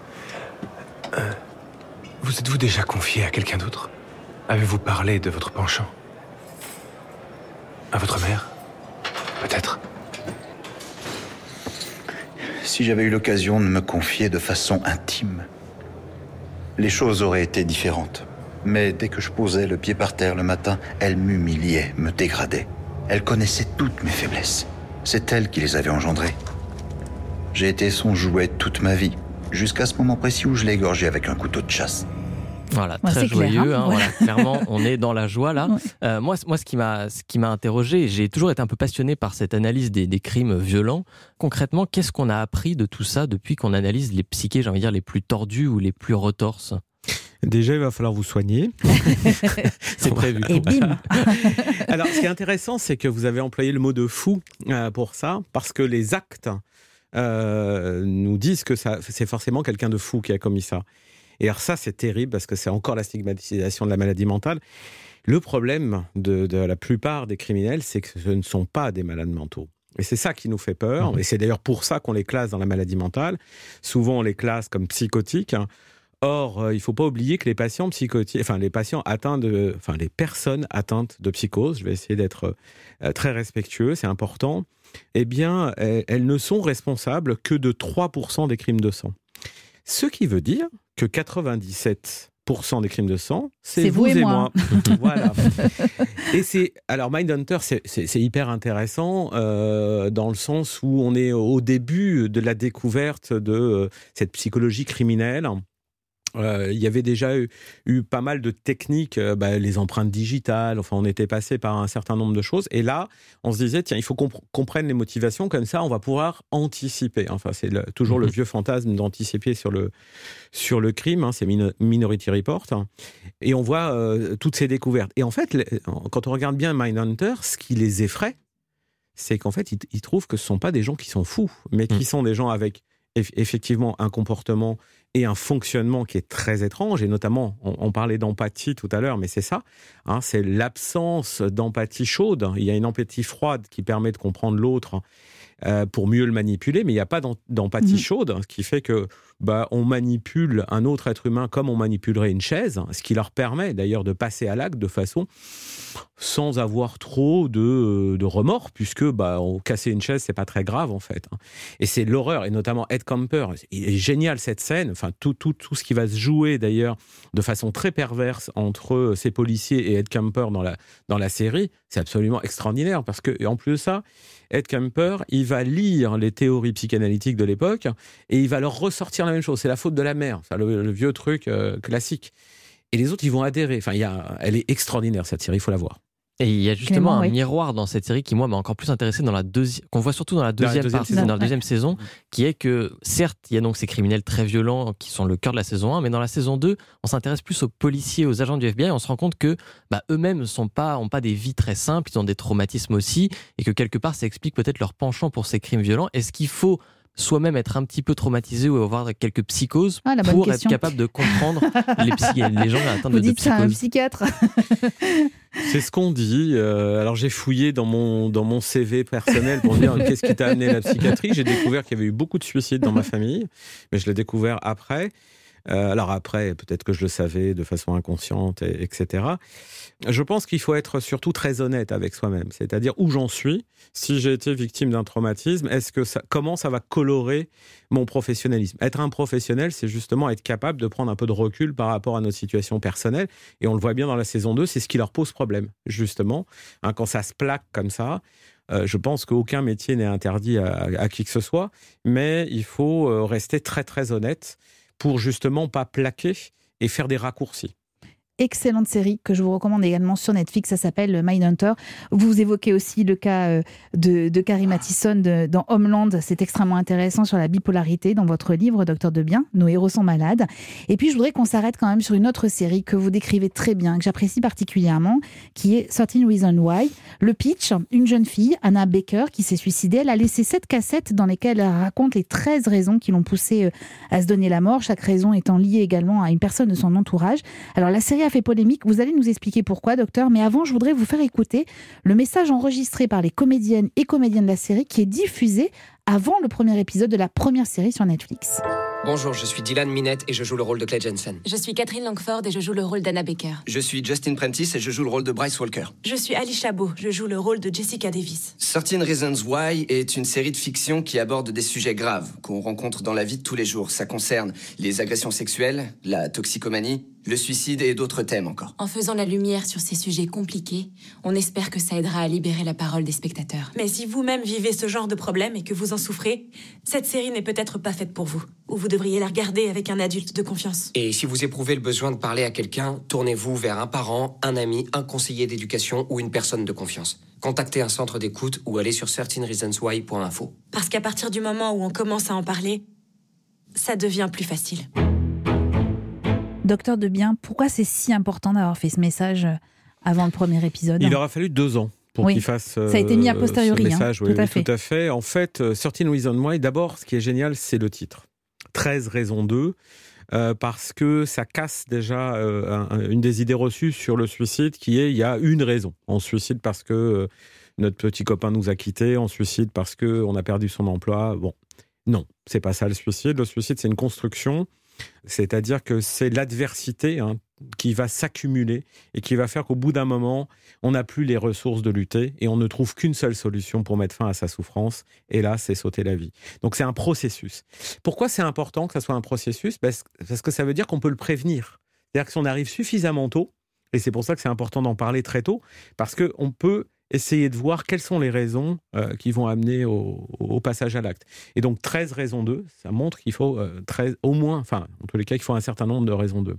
Vous êtes-vous déjà confié à quelqu'un d'autre ? Avez-vous parlé de votre penchant ? À votre mère ? Peut-être. Si j'avais eu l'occasion de me confier de façon intime, les choses auraient été différentes. Mais dès que je posais le pied par terre le matin, elle m'humiliait, me dégradait. Elle connaissait toutes mes faiblesses. C'est elle qui les avait engendrées. J'ai été son jouet toute ma vie, jusqu'à ce moment précis où je l'ai égorgé avec un couteau de chasse. Voilà, très joyeux. Clair, voilà, clairement, on est dans la joie là. Ouais. Moi, ce qui m'a interrogé, j'ai toujours été un peu passionné par cette analyse des crimes violents. Concrètement, qu'est-ce qu'on a appris de tout ça depuis qu'on analyse les psychés, j'ai envie de dire, les plus tordus ou les plus retorses ? Déjà, il va falloir vous soigner. C'est prévu. Et bim. Alors, ce qui est intéressant, c'est que vous avez employé le mot de fou pour ça, parce que les actes nous disent que c'est forcément quelqu'un de fou qui a commis ça. Et alors ça, c'est terrible, parce que c'est encore la stigmatisation de la maladie mentale. Le problème de la plupart des criminels, c'est que ce ne sont pas des malades mentaux. Et c'est ça qui nous fait peur. Et c'est d'ailleurs pour ça qu'on les classe dans la maladie mentale. Souvent, on les classe comme psychotiques. Or, il ne faut pas oublier que les patients psychotiques, les personnes atteintes de psychose, je vais essayer d'être très respectueux, c'est important, elles ne sont responsables que de 3% des crimes de sang. Ce qui veut dire que 97% des crimes de sang, c'est vous et moi. Voilà. Et alors Mindhunter, c'est hyper intéressant dans le sens où on est au début de la découverte de cette psychologie criminelle. Il y avait déjà eu pas mal de techniques, les empreintes digitales, enfin on était passé par un certain nombre de choses, et là on se disait tiens, il faut qu'on comprenne les motivations, comme ça on va pouvoir anticiper, enfin c'est toujours le vieux fantasme d'anticiper sur le crime, hein, c'est Minority Report, hein, et on voit toutes ces découvertes, et en fait quand on regarde bien Mindhunter, ce qui les effraie, c'est qu'en fait ils trouvent que ce ne sont pas des gens qui sont fous, mais qui sont des gens avec effectivement un comportement et un fonctionnement qui est très étrange, et notamment, on parlait d'empathie tout à l'heure, mais c'est ça, hein, c'est l'absence d'empathie chaude. Il y a une empathie froide qui permet de comprendre l'autre pour mieux le manipuler, mais il n'y a pas d'empathie chaude, ce qui fait que on manipule un autre être humain comme on manipulerait une chaise, ce qui leur permet d'ailleurs de passer à l'acte de façon sans avoir trop de remords, puisque casser une chaise, c'est pas très grave en fait. Et c'est l'horreur, et notamment Ed Kemper, il est génial cette scène, enfin tout ce qui va se jouer d'ailleurs de façon très perverse entre ces policiers et Ed Kemper dans la série, c'est absolument extraordinaire, parce que en plus de ça, Ed Kemper, il va lire les théories psychanalytiques de l'époque et il va leur ressortir la même chose. C'est la faute de la mère, le vieux truc classique. Et les autres, ils vont adhérer. Enfin, elle est extraordinaire cette série, il faut la voir. Et il y a justement un miroir dans cette série qui, moi, m'a encore plus intéressé qu'on voit surtout dans la deuxième saison, qui est que, certes, il y a donc ces criminels très violents qui sont le cœur de la saison 1, mais dans la saison 2, on s'intéresse plus aux policiers, aux agents du FBI, et on se rend compte que eux-mêmes n'ont pas des vies très simples, ils ont des traumatismes aussi, et que quelque part, ça explique peut-être leur penchant pour ces crimes violents. Est-ce qu'il faut soi-même être un petit peu traumatisé ou avoir quelques psychoses pour être capable de comprendre les gens atteints de psychose? Vous dites ça à un psychiatre. C'est ce qu'on dit. Alors j'ai fouillé dans mon CV personnel pour dire qu'est-ce qui t'a amené à la psychiatrie. J'ai découvert qu'il y avait eu beaucoup de suicides dans ma famille, mais je l'ai découvert après. Alors après, peut-être que je le savais de façon inconsciente, etc. Je pense qu'il faut être surtout très honnête avec soi-même, c'est-à-dire où j'en suis, si j'ai été victime d'un traumatisme, comment ça va colorer mon professionnalisme. Être un professionnel, c'est justement être capable de prendre un peu de recul par rapport à notre situation personnelle, et on le voit bien dans la saison 2, c'est ce qui leur pose problème, justement, hein, quand ça se plaque comme ça. Je pense qu'aucun métier n'est interdit à qui que ce soit, mais il faut rester très très honnête pour justement pas plaquer et faire des raccourcis. Excellente série que je vous recommande également sur Netflix, ça s'appelle Mindhunter. Vous évoquez aussi le cas de Carrie Mathison dans Homeland, c'est extrêmement intéressant sur la bipolarité dans votre livre Docteur Debien, Nos héros sont malades. Et puis je voudrais qu'on s'arrête quand même sur une autre série que vous décrivez très bien, que j'apprécie particulièrement, qui est 13 Reasons Why. Le pitch, une jeune fille, Anna Baker, qui s'est suicidée, elle a laissé 7 cassettes dans lesquelles elle raconte les 13 raisons qui l'ont poussée à se donner la mort, chaque raison étant liée également à une personne de son entourage. Alors la série a fait polémique, vous allez nous expliquer pourquoi, docteur, mais avant, je voudrais vous faire écouter le message enregistré par les comédiennes et comédiens de la série qui est diffusé avant le premier épisode de la première série sur Netflix. Bonjour, je suis Dylan Minette et je joue le rôle de Clay Jensen. Je suis Catherine Langford et je joue le rôle d'Anna Baker. Je suis Justin Prentice et je joue le rôle de Bryce Walker. Je suis Ali Chabot, je joue le rôle de Jessica Davis. 13 Reasons Why est une série de fiction qui aborde des sujets graves qu'on rencontre dans la vie de tous les jours. Ça concerne les agressions sexuelles, la toxicomanie, le suicide et d'autres thèmes encore. En faisant la lumière sur ces sujets compliqués, on espère que ça aidera à libérer la parole des spectateurs. Mais si vous-même vivez ce genre de problème et que vous en souffrez, cette série n'est peut-être pas faite pour vous. Ou vous devriez la regarder avec un adulte de confiance. Et si vous éprouvez le besoin de parler à quelqu'un, tournez-vous vers un parent, un ami, un conseiller d'éducation ou une personne de confiance. Contactez un centre d'écoute ou allez sur 13reasonswhy.info. Parce qu'à partir du moment où on commence à en parler, ça devient plus facile. Docteur Debien, pourquoi c'est si important d'avoir fait ce message avant le premier épisode ? Il aura fallu 2 ans pour qu'il fasse ça a été mis a posteriori, ce message. Tout à fait. En fait, 13 Reasons Why, d'abord, ce qui est génial, c'est le titre. 13 raisons 2, parce que ça casse déjà une des idées reçues sur le suicide, qui est il y a une raison. On se suicide parce que notre petit copain nous a quittés, on se suicide parce qu'on a perdu son emploi. Bon, non, c'est pas ça le suicide. Le suicide, c'est une construction. C'est-à-dire que c'est l'adversité qui va s'accumuler et qui va faire qu'au bout d'un moment, on n'a plus les ressources de lutter et on ne trouve qu'une seule solution pour mettre fin à sa souffrance, et là, c'est sauter la vie. Donc c'est un processus. Pourquoi c'est important que ça soit un processus ? Parce que ça veut dire qu'on peut le prévenir. C'est-à-dire que si on arrive suffisamment tôt, et c'est pour ça que c'est important d'en parler très tôt, parce qu'on peut essayer de voir quelles sont les raisons qui vont amener au passage à l'acte. Et donc 13 raisons d'eux, ça montre qu'il faut 13, au moins, enfin, en tous les cas, il faut un certain nombre de raisons d'eux.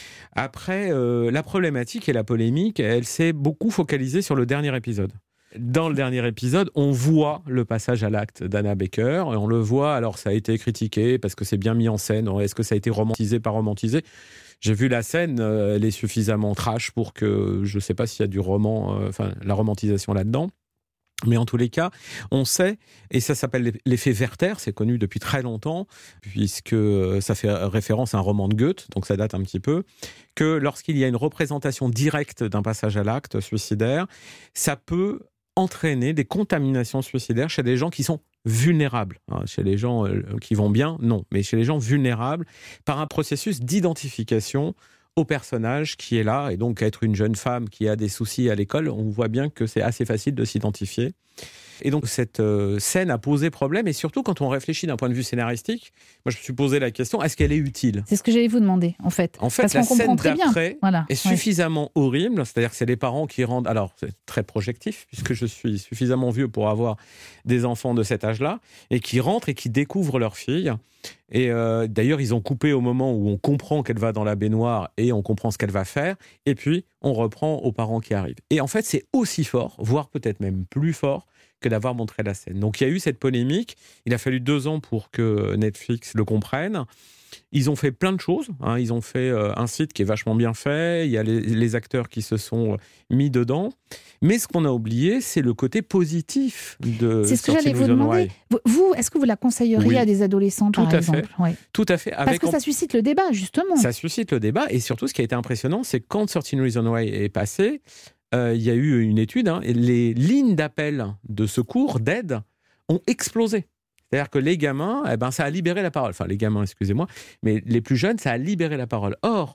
Après, la problématique et la polémique, elle s'est beaucoup focalisée sur le dernier épisode. Dans le dernier épisode, on voit le passage à l'acte d'Anna Baker, et on le voit, alors ça a été critiqué parce que c'est bien mis en scène, est-ce que ça a été romantisé, pas romantisé ? J'ai vu la scène, elle est suffisamment trash pour que je ne sais pas s'il y a du roman, la romantisation là-dedans. Mais en tous les cas, on sait, et ça s'appelle l'effet Werther, c'est connu depuis très longtemps, puisque ça fait référence à un roman de Goethe, donc ça date un petit peu, que lorsqu'il y a une représentation directe d'un passage à l'acte suicidaire, ça peut entraîner des contaminations suicidaires chez des gens qui sont vulnérables. Chez les gens qui vont bien, non, mais chez les gens vulnérables, par un processus d'identification au personnage qui est là, et donc être une jeune femme qui a des soucis à l'école, on voit bien que c'est assez facile de s'identifier. Et donc cette scène a posé problème, et surtout quand on réfléchit d'un point de vue scénaristique, moi je me suis posé la question, est-ce qu'elle est utile ? C'est ce que j'allais vous demander, en fait. En fait, parce la qu'on comprend scène très bien. d'après est suffisamment horrible, c'est-à-dire que c'est les parents qui rendent... Alors, c'est très projectif, puisque je suis suffisamment vieux pour avoir des enfants de cet âge-là, et qui rentrent et qui découvrent leur fille. Et d'ailleurs, ils ont coupé au moment où on comprend qu'elle va dans la baignoire et on comprend ce qu'elle va faire, et puis on reprend aux parents qui arrivent. Et en fait, c'est aussi fort, voire peut-être même plus fort, que d'avoir montré la scène. Donc il y a eu cette polémique, il a fallu 2 ans pour que Netflix le comprenne. Ils ont fait plein de choses, ils ont fait un site qui est vachement bien fait, il y a les acteurs qui se sont mis dedans, mais ce qu'on a oublié, c'est le côté positif de C'est ce que j'allais vous demander. Vous, est-ce que vous la conseilleriez à des adolescents, par exemple ? Tout à fait. Parce que ça suscite le débat, justement. Ça suscite le débat, et surtout, ce qui a été impressionnant, c'est que quand 13 Reasons Why est passé, il y a eu une étude, et les lignes d'appel de secours, d'aide, ont explosé. C'est-à-dire que les gamins, ça a libéré la parole. Enfin, les gamins, excusez-moi, mais les plus jeunes, ça a libéré la parole. Or,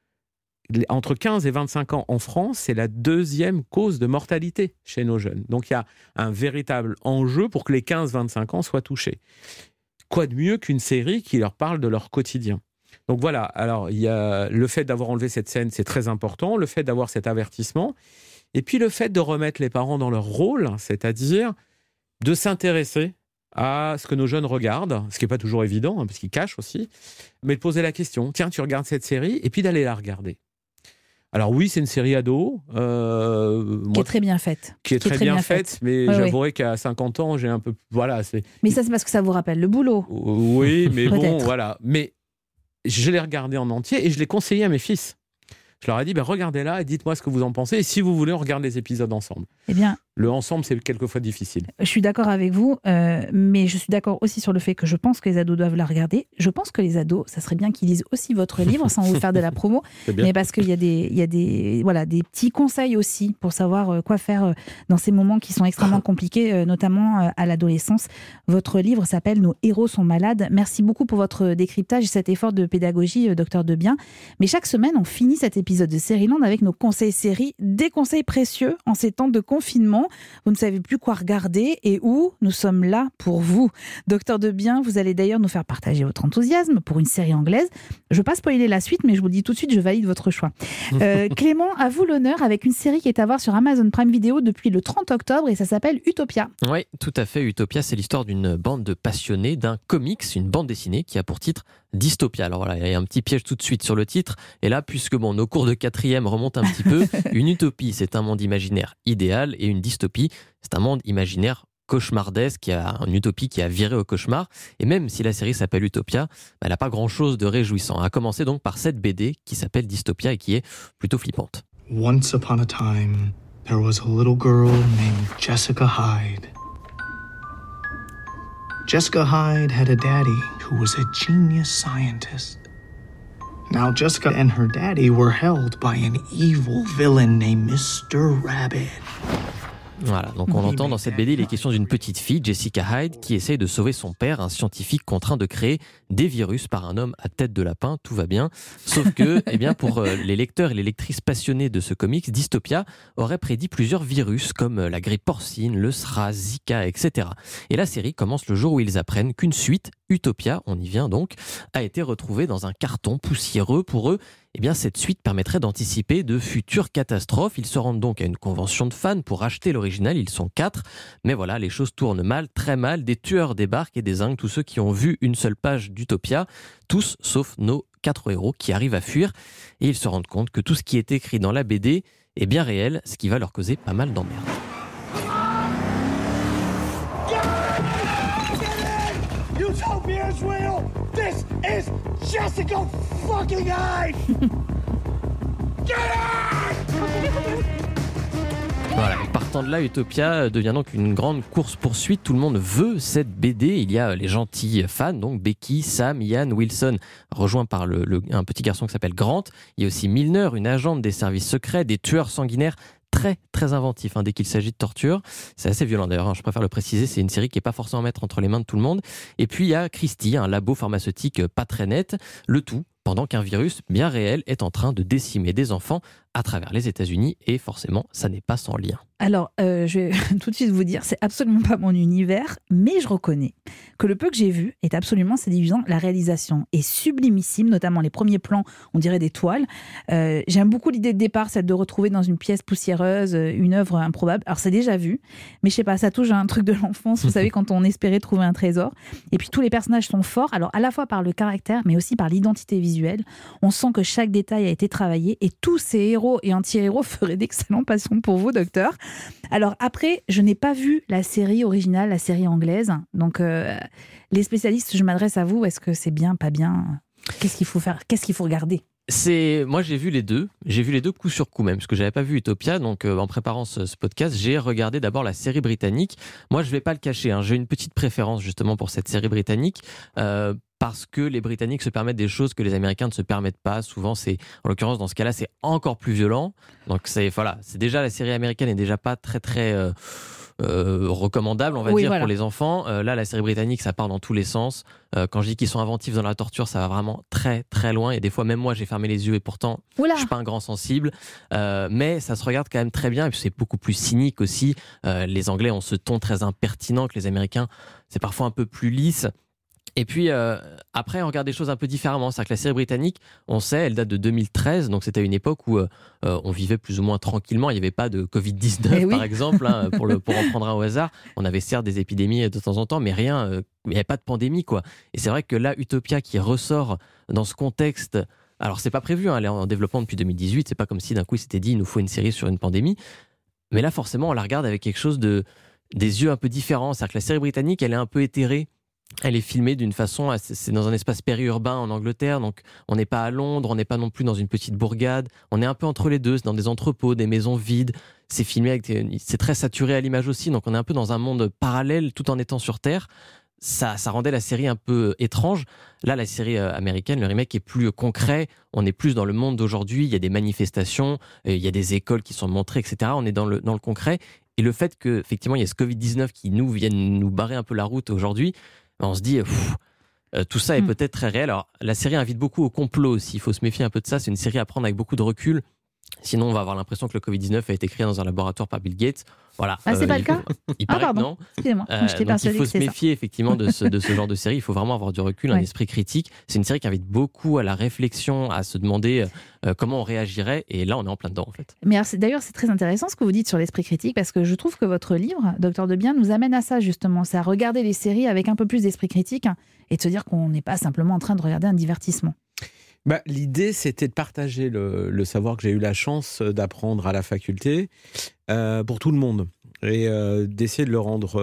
entre 15 et 25 ans en France, c'est la 2e cause de mortalité chez nos jeunes. Donc, il y a un véritable enjeu pour que les 15-25 ans soient touchés. Quoi de mieux qu'une série qui leur parle de leur quotidien ? Donc voilà, alors il y a le fait d'avoir enlevé cette scène, c'est très important, le fait d'avoir cet avertissement, et puis le fait de remettre les parents dans leur rôle, c'est-à-dire de s'intéresser à ce que nos jeunes regardent, ce qui n'est pas toujours évident, parce qu'ils cachent aussi, mais de poser la question, tiens, tu regardes cette série, et puis d'aller la regarder. Alors oui, c'est une série ado. Qui est très bien faite. Qui est très bien faite, mais j'avouerai qu'à 50 ans, j'ai un peu... Voilà, mais ça, c'est parce que ça vous rappelle le boulot. Oui, mais bon, voilà. Mais je l'ai regardé en entier et je l'ai conseillé à mes fils. Je leur ai dit, regardez-la et dites-moi ce que vous en pensez. Et si vous voulez, on regarde les épisodes ensemble. Eh bien, le ensemble, c'est quelquefois difficile. Je suis d'accord avec vous, mais je suis d'accord aussi sur le fait que je pense que les ados doivent la regarder. Je pense que les ados, ça serait bien qu'ils lisent aussi votre livre, sans vous faire de la promo, mais parce qu'il y a des petits conseils aussi pour savoir quoi faire dans ces moments qui sont extrêmement compliqués, notamment à l'adolescence. Votre livre s'appelle « Nos héros sont malades ». Merci beaucoup pour votre décryptage et cet effort de pédagogie, docteur Debien. Mais chaque semaine, on finit cet épisode de Série-Land avec nos conseils séries, des conseils précieux en ces temps de confinement. Vous ne savez plus quoi regarder et où. Nous sommes là pour vous. Docteur Debien, vous allez d'ailleurs nous faire partager votre enthousiasme pour une série anglaise. Je ne veux pas spoiler la suite, mais je vous le dis tout de suite, je valide votre choix. Clément, à vous l'honneur avec une série qui est à voir sur Amazon Prime Video depuis le 30 octobre et ça s'appelle Utopia. Oui, tout à fait. Utopia, c'est l'histoire d'une bande de passionnés d'un comics, une bande dessinée qui a pour titre Dystopia. Alors voilà, il y a un petit piège tout de suite sur le titre. Et là, puisque nos cours de 4e remontent un petit peu, une utopie, c'est un monde imaginaire idéal et une dystopie, c'est un monde imaginaire cauchemardesque, une utopie qui a viré au cauchemar. Et même si la série s'appelle Utopia, elle n'a pas grand-chose de réjouissant. À commencer donc par cette BD qui s'appelle Dystopia et qui est plutôt flippante. Once upon a time, there was a little girl named Jessica Hyde. Jessica Hyde had a daddy who was a genius scientist. Now Jessica and her daddy were held by an evil villain named Mr. Rabbit. Voilà, donc on l'entend dans cette BD, il est question d'une petite fille, Jessica Hyde, qui essaye de sauver son père, un scientifique contraint de créer des virus par un homme à tête de lapin, tout va bien. Sauf que, pour les lecteurs et les lectrices passionnés de ce comics, Dystopia aurait prédit plusieurs virus comme la grippe porcine, le SRAS, Zika, etc. Et la série commence le jour où ils apprennent qu'une suite Utopia, on y vient donc, a été retrouvé dans un carton poussiéreux. Pour eux, eh bien, cette suite permettrait d'anticiper de futures catastrophes. Ils se rendent donc à une convention de fans pour acheter l'original. Ils sont 4. Mais voilà, les choses tournent mal, très mal. Des tueurs débarquent et dézinguent tous ceux qui ont vu une seule page d'Utopia. Tous, sauf nos 4 héros qui arrivent à fuir. Et ils se rendent compte que tout ce qui est écrit dans la BD est bien réel, ce qui va leur causer pas mal d'emmerdes. Utopia is real! This is Jessica fucking Hyde! Get it! Voilà, partant de là, Utopia devient donc une grande course-poursuite. Tout le monde veut cette BD. Il y a les gentils fans, donc Becky, Sam, Ian, Wilson, rejoints par un petit garçon qui s'appelle Grant. Il y a aussi Milner, une agente des services secrets, des tueurs sanguinaires très très inventifs dès qu'il s'agit de torture. C'est assez violent d'ailleurs, je préfère le préciser, c'est une série qui n'est pas forcément à mettre entre les mains de tout le monde. Et puis il y a Christie, un labo pharmaceutique pas très net, le tout pendant qu'un virus bien réel est en train de décimer des enfants à travers les États-Unis, et forcément, ça n'est pas sans lien. Alors, je vais tout de suite vous dire, c'est absolument pas mon univers, mais je reconnais que le peu que j'ai vu est absolument séduisant. La réalisation est sublimissime, notamment les premiers plans, on dirait des toiles. J'aime beaucoup l'idée de départ, celle de retrouver dans une pièce poussiéreuse une œuvre improbable. Alors, c'est déjà vu, mais je sais pas, ça touche à un truc de l'enfance, vous savez, quand on espérait trouver un trésor. Et puis, tous les personnages sont forts, alors à la fois par le caractère, mais aussi par l'identité visuelle. On sent que chaque détail a été travaillé, et tous ces héros et anti-héros feraient d'excellents patients pour vous, docteur. Alors après, je n'ai pas vu la série originale, la série anglaise. Donc, les spécialistes, je m'adresse à vous. Est-ce que c'est bien, pas bien ? Qu'est-ce qu'il faut faire ? Qu'est-ce qu'il faut regarder ? Moi, j'ai vu les deux coup sur coup même, parce que j'avais pas vu Utopia. Donc, en préparant ce podcast, j'ai regardé d'abord la série britannique. Moi, je vais pas le cacher, j'ai une petite préférence justement pour cette série britannique. Parce que les Britanniques se permettent des choses que les Américains ne se permettent pas. Souvent, en l'occurrence, dans ce cas-là, c'est encore plus violent. Donc, c'est déjà, la série américaine est déjà pas très, très recommandable, on va dire, pour les enfants. Là, la série britannique, ça part dans tous les sens. Quand je dis qu'ils sont inventifs dans la torture, ça va vraiment très, très loin. Et des fois, même moi, j'ai fermé les yeux et pourtant, je suis pas un grand sensible. Mais ça se regarde quand même très bien. Et puis, c'est beaucoup plus cynique aussi. Les Anglais ont ce ton très impertinent que les Américains, c'est parfois un peu plus lisse. Et puis, après, on regarde des choses un peu différemment. C'est-à-dire que la série britannique, on sait, elle date de 2013, donc c'était une époque où on vivait plus ou moins tranquillement. Il n'y avait pas de Covid-19, par exemple, pour en prendre un au hasard. On avait certes des épidémies de temps en temps, mais rien, il n'y avait pas de pandémie, quoi. Et c'est vrai que là, Utopia qui ressort dans ce contexte... Alors, c'est pas prévu, elle est en développement depuis 2018. C'est pas comme si d'un coup, il s'était dit, il nous faut une série sur une pandémie. Mais là, forcément, on la regarde avec quelque chose des yeux un peu différents. C'est-à-dire que la série britannique, elle est un peu éthérée. Elle est filmée d'une façon, c'est dans un espace périurbain en Angleterre, donc on n'est pas à Londres, on n'est pas non plus dans une petite bourgade, on est un peu entre les deux, c'est dans des entrepôts, des maisons vides, c'est filmé c'est très saturé à l'image aussi, donc on est un peu dans un monde parallèle tout en étant sur Terre. Ça rendait la série un peu étrange. Là, la série américaine, le remake est plus concret, on est plus dans le monde d'aujourd'hui, il y a des manifestations, il y a des écoles qui sont montrées, etc. On est dans le concret, et le fait qu'effectivement il y ait ce Covid-19 qui vienne nous barrer un peu la route aujourd'hui, on se dit, tout ça est peut-être très réel. Alors, la série invite beaucoup au complot aussi. Il faut se méfier un peu de ça. C'est une série à prendre avec beaucoup de recul. Sinon, on va avoir l'impression que le Covid-19 a été créé dans un laboratoire par Bill Gates. Voilà. C'est pas le cas ? Il paraît que non. Excusez-moi, j'étais donc il faut se méfier effectivement de ce genre de série. Il faut vraiment avoir du recul, un esprit critique. C'est une série qui invite beaucoup à la réflexion, à se demander comment on réagirait. Et là, on est en plein dedans, en fait. Mais d'ailleurs, c'est très intéressant ce que vous dites sur l'esprit critique, parce que je trouve que votre livre, Docteur Debien, nous amène à ça, justement. C'est à regarder les séries avec un peu plus d'esprit critique et de se dire qu'on n'est pas simplement en train de regarder un divertissement. L'idée, c'était de partager le savoir que j'ai eu la chance d'apprendre à la faculté pour tout le monde et d'essayer de le rendre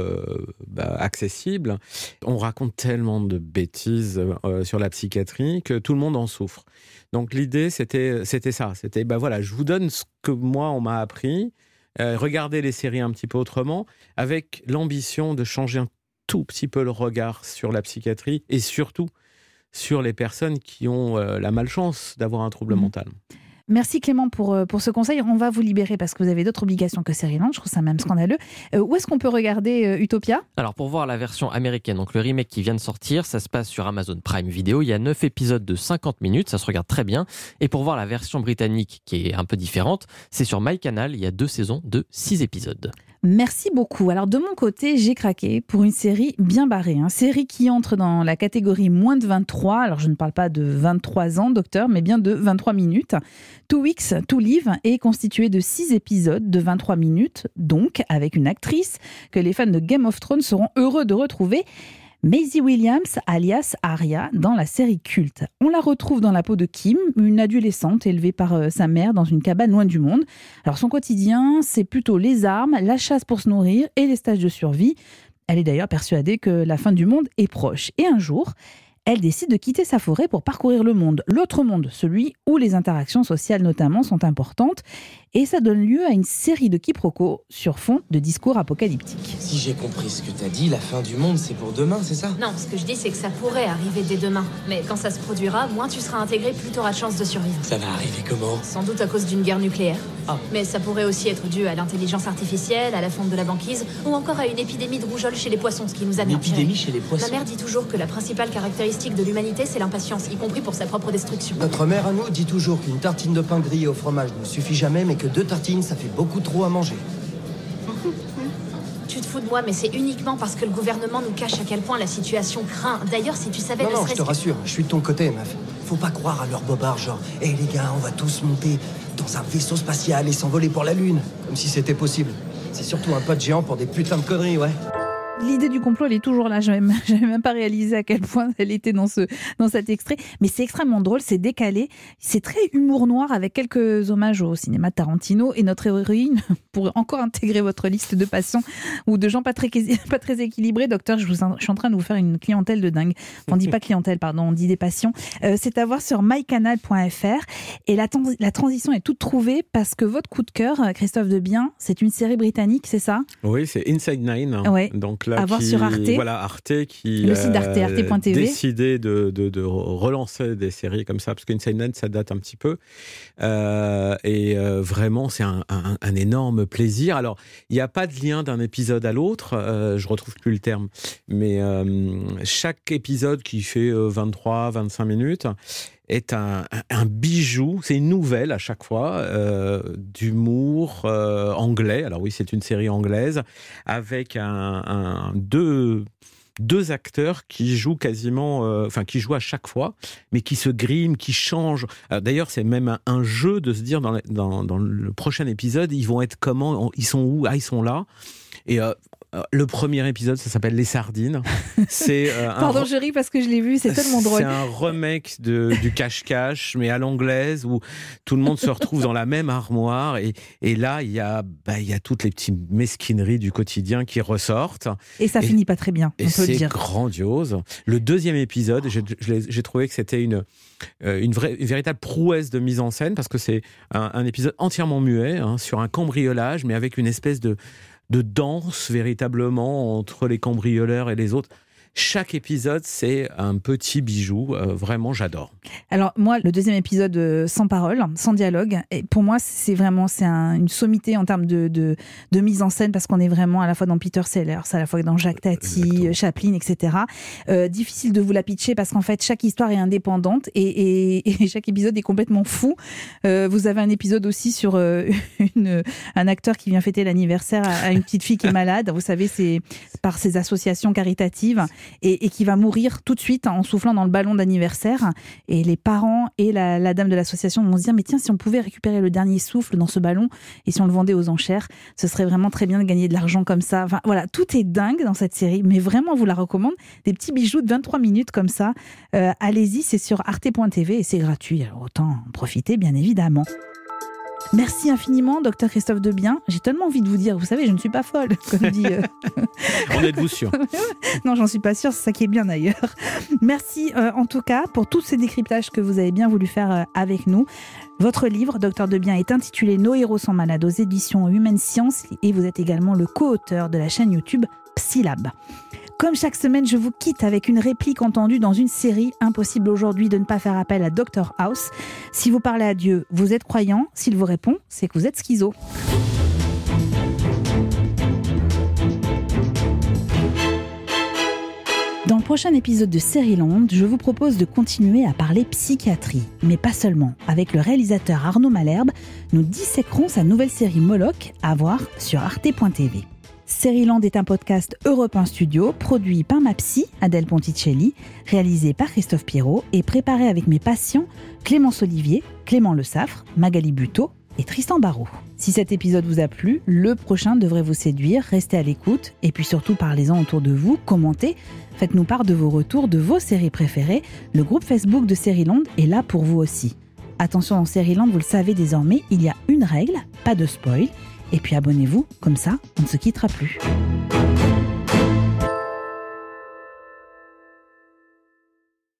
accessible. On raconte tellement de bêtises sur la psychiatrie que tout le monde en souffre. Donc l'idée, c'était ça. C'était, je vous donne ce que moi, on m'a appris, regardez les séries un petit peu autrement, avec l'ambition de changer un tout petit peu le regard sur la psychiatrie et surtout sur les personnes qui ont la malchance d'avoir un trouble mental. Merci Clément pour ce conseil. On va vous libérer parce que vous avez d'autres obligations que Seriland. Je trouve ça même scandaleux. Où est-ce qu'on peut regarder Utopia ? Alors pour voir la version américaine, donc le remake qui vient de sortir, ça se passe sur Amazon Prime Video. Il y a 9 épisodes de 50 minutes, ça se regarde très bien. Et pour voir la version britannique qui est un peu différente, c'est sur MyCanal. Il y a 2 saisons de 6 épisodes. Merci beaucoup. Alors de mon côté, j'ai craqué pour une série bien barrée. Une série qui entre dans la catégorie moins de 23. Alors je ne parle pas de 23 ans, docteur, mais bien de 23 minutes. 2 Weeks to Live est constitué de 6 épisodes de 23 minutes, donc avec une actrice que les fans de Game of Thrones seront heureux de retrouver. Maisie Williams, alias Arya, dans la série culte. On la retrouve dans la peau de Kim, une adolescente élevée par sa mère dans une cabane loin du monde. Alors son quotidien, c'est plutôt les armes, la chasse pour se nourrir et les stages de survie. Elle est d'ailleurs persuadée que la fin du monde est proche. Et un jour, elle décide de quitter sa forêt pour parcourir le monde. L'autre monde, celui où les interactions sociales notamment sont importantes. Et ça donne lieu à une série de quiproquos sur fond de discours apocalyptiques. Si j'ai compris ce que t'as dit, la fin du monde, c'est pour demain, c'est ça? Non, ce que je dis, c'est que ça pourrait arriver dès demain. Mais quand ça se produira, moins tu seras intégré, plus t'auras de chances de survivre. Ça va arriver comment? Sans doute à cause d'une guerre nucléaire. Ah. Mais ça pourrait aussi être dû à l'intelligence artificielle, à la fonte de la banquise, ou encore à une épidémie de rougeole chez les poissons, ce qui nous a Une épidémie chez les poissons? Ma mère dit toujours que la principale caractéristique de l'humanité, c'est l'impatience, y compris pour sa propre destruction. Notre mère à nous dit toujours qu'une tartine de pain grillé au fromage ne suffit jamais, mais que 2 tartines, ça fait beaucoup trop à manger. Tu te fous de moi, mais c'est uniquement parce que le gouvernement nous cache à quel point la situation craint. D'ailleurs, si tu savais... Non, je te rassure, je suis de ton côté, meuf. Faut pas croire à leur bobard, genre « Hé les gars, on va tous monter dans un vaisseau spatial et s'envoler pour la Lune », comme si c'était possible. C'est surtout un pote géant pour des putains de conneries, ouais. L'idée du complot, elle est toujours là. J'avais même pas réalisé à quel point elle était dans cet extrait. Mais c'est extrêmement drôle, c'est décalé. C'est très humour noir avec quelques hommages au cinéma Tarantino. Et notre héroïne, pour encore intégrer votre liste de patients ou de gens pas très équilibrés, docteur, je suis en train de vous faire une clientèle de dingue. On dit pas clientèle, pardon, on dit des patients. C'est à voir sur mycanal.fr. Et la transition est toute trouvée parce que votre coup de cœur, Christophe Debien, c'est une série britannique, c'est ça? Oui, c'est Inside Nine. Ouais. Donc à voir sur Arte. Voilà, Arte qui le site d'Arte, arte.tv. décidé de relancer des séries comme ça, parce qu'Inside Nine, ça date un petit peu. Vraiment, c'est un énorme plaisir. Alors, il n'y a pas de lien d'un épisode à l'autre, je retrouve plus le terme, mais chaque épisode qui fait 23-25 minutes est un bijou, c'est une nouvelle à chaque fois, d'humour anglais. Alors oui, c'est une série anglaise, avec deux acteurs qui jouent quasiment, qui jouent à chaque fois, mais qui se griment, qui changent. D'ailleurs, c'est même un jeu de se dire dans le prochain épisode, ils vont être comment, ils sont où? Ah, ils sont là. Et le premier épisode, ça s'appelle Les Sardines. C'est Pardon, je ris parce que je l'ai vu, c'est tellement drôle. C'est un remake du cache-cache, mais à l'anglaise, où tout le monde se retrouve dans la même armoire. Et là, il y a toutes les petites mesquineries du quotidien qui ressortent. Et ça finit pas très bien, on peut le dire. C'est grandiose. Le deuxième épisode, j'ai trouvé que c'était une véritable prouesse de mise en scène, parce que c'est un épisode entièrement muet, sur un cambriolage, mais avec une espèce de danse véritablement entre les cambrioleurs et les autres. Chaque épisode, c'est un petit bijou. Vraiment, j'adore. Alors, moi, le deuxième épisode, sans parole, sans dialogue, et pour moi, c'est une sommité en termes de mise en scène, parce qu'on est vraiment à la fois dans Peter Sellers, à la fois dans Jacques Tati, Chaplin, etc. Difficile de vous la pitcher, parce qu'en fait, chaque histoire est indépendante et chaque épisode est complètement fou. Vous avez un épisode aussi sur un acteur qui vient fêter l'anniversaire à une petite fille qui est malade. Vous savez, c'est par ces associations caritatives. Et qui va mourir tout de suite en soufflant dans le ballon d'anniversaire. Et les parents et la dame de l'association vont se dire, mais tiens, si on pouvait récupérer le dernier souffle dans ce ballon et si on le vendait aux enchères, ce serait vraiment très bien de gagner de l'argent comme ça. Enfin, voilà, tout est dingue dans cette série, mais vraiment, on vous la recommande. Des petits bijoux de 23 minutes comme ça. Allez-y, c'est sur arte.tv et c'est gratuit. Alors autant en profiter, bien évidemment. Merci infiniment, docteur Christophe Debien. J'ai tellement envie de vous dire, vous savez, je ne suis pas folle, comme dit... En êtes-vous sûr? Non, j'en suis pas sûre, c'est ça qui est bien d'ailleurs. Merci en tout cas pour tous ces décryptages que vous avez bien voulu faire avec nous. Votre livre, docteur Debien, est intitulé « Nos héros sont malades » aux éditions Humaine Science, et vous êtes également le co-auteur de la chaîne YouTube Psylab. Comme chaque semaine, je vous quitte avec une réplique entendue dans une série. Impossible aujourd'hui de ne pas faire appel à Dr House. Si vous parlez à Dieu, vous êtes croyant. S'il vous répond, c'est que vous êtes schizo. Dans le prochain épisode de Sérieland, je vous propose de continuer à parler psychiatrie, mais pas seulement. Avec le réalisateur Arnaud Malherbe, nous disséquerons sa nouvelle série Moloch à voir sur arte.tv. Sérieland est un podcast Europe 1 Studio, produit par ma psy, Adèle Ponticelli, réalisé par Christophe Pierrot et préparé avec mes patients Clémence Olivier, Clément Le Saffre, Magali Buteau et Tristan Barrault. Si cet épisode vous a plu, le prochain devrait vous séduire, restez à l'écoute et puis surtout parlez-en autour de vous, commentez, faites-nous part de vos retours, de vos séries préférées. Le groupe Facebook de Sérieland est là pour vous aussi. Attention, dans Sérieland, vous le savez désormais, il y a une règle, pas de spoil. Et puis abonnez-vous, comme ça, on ne se quittera plus.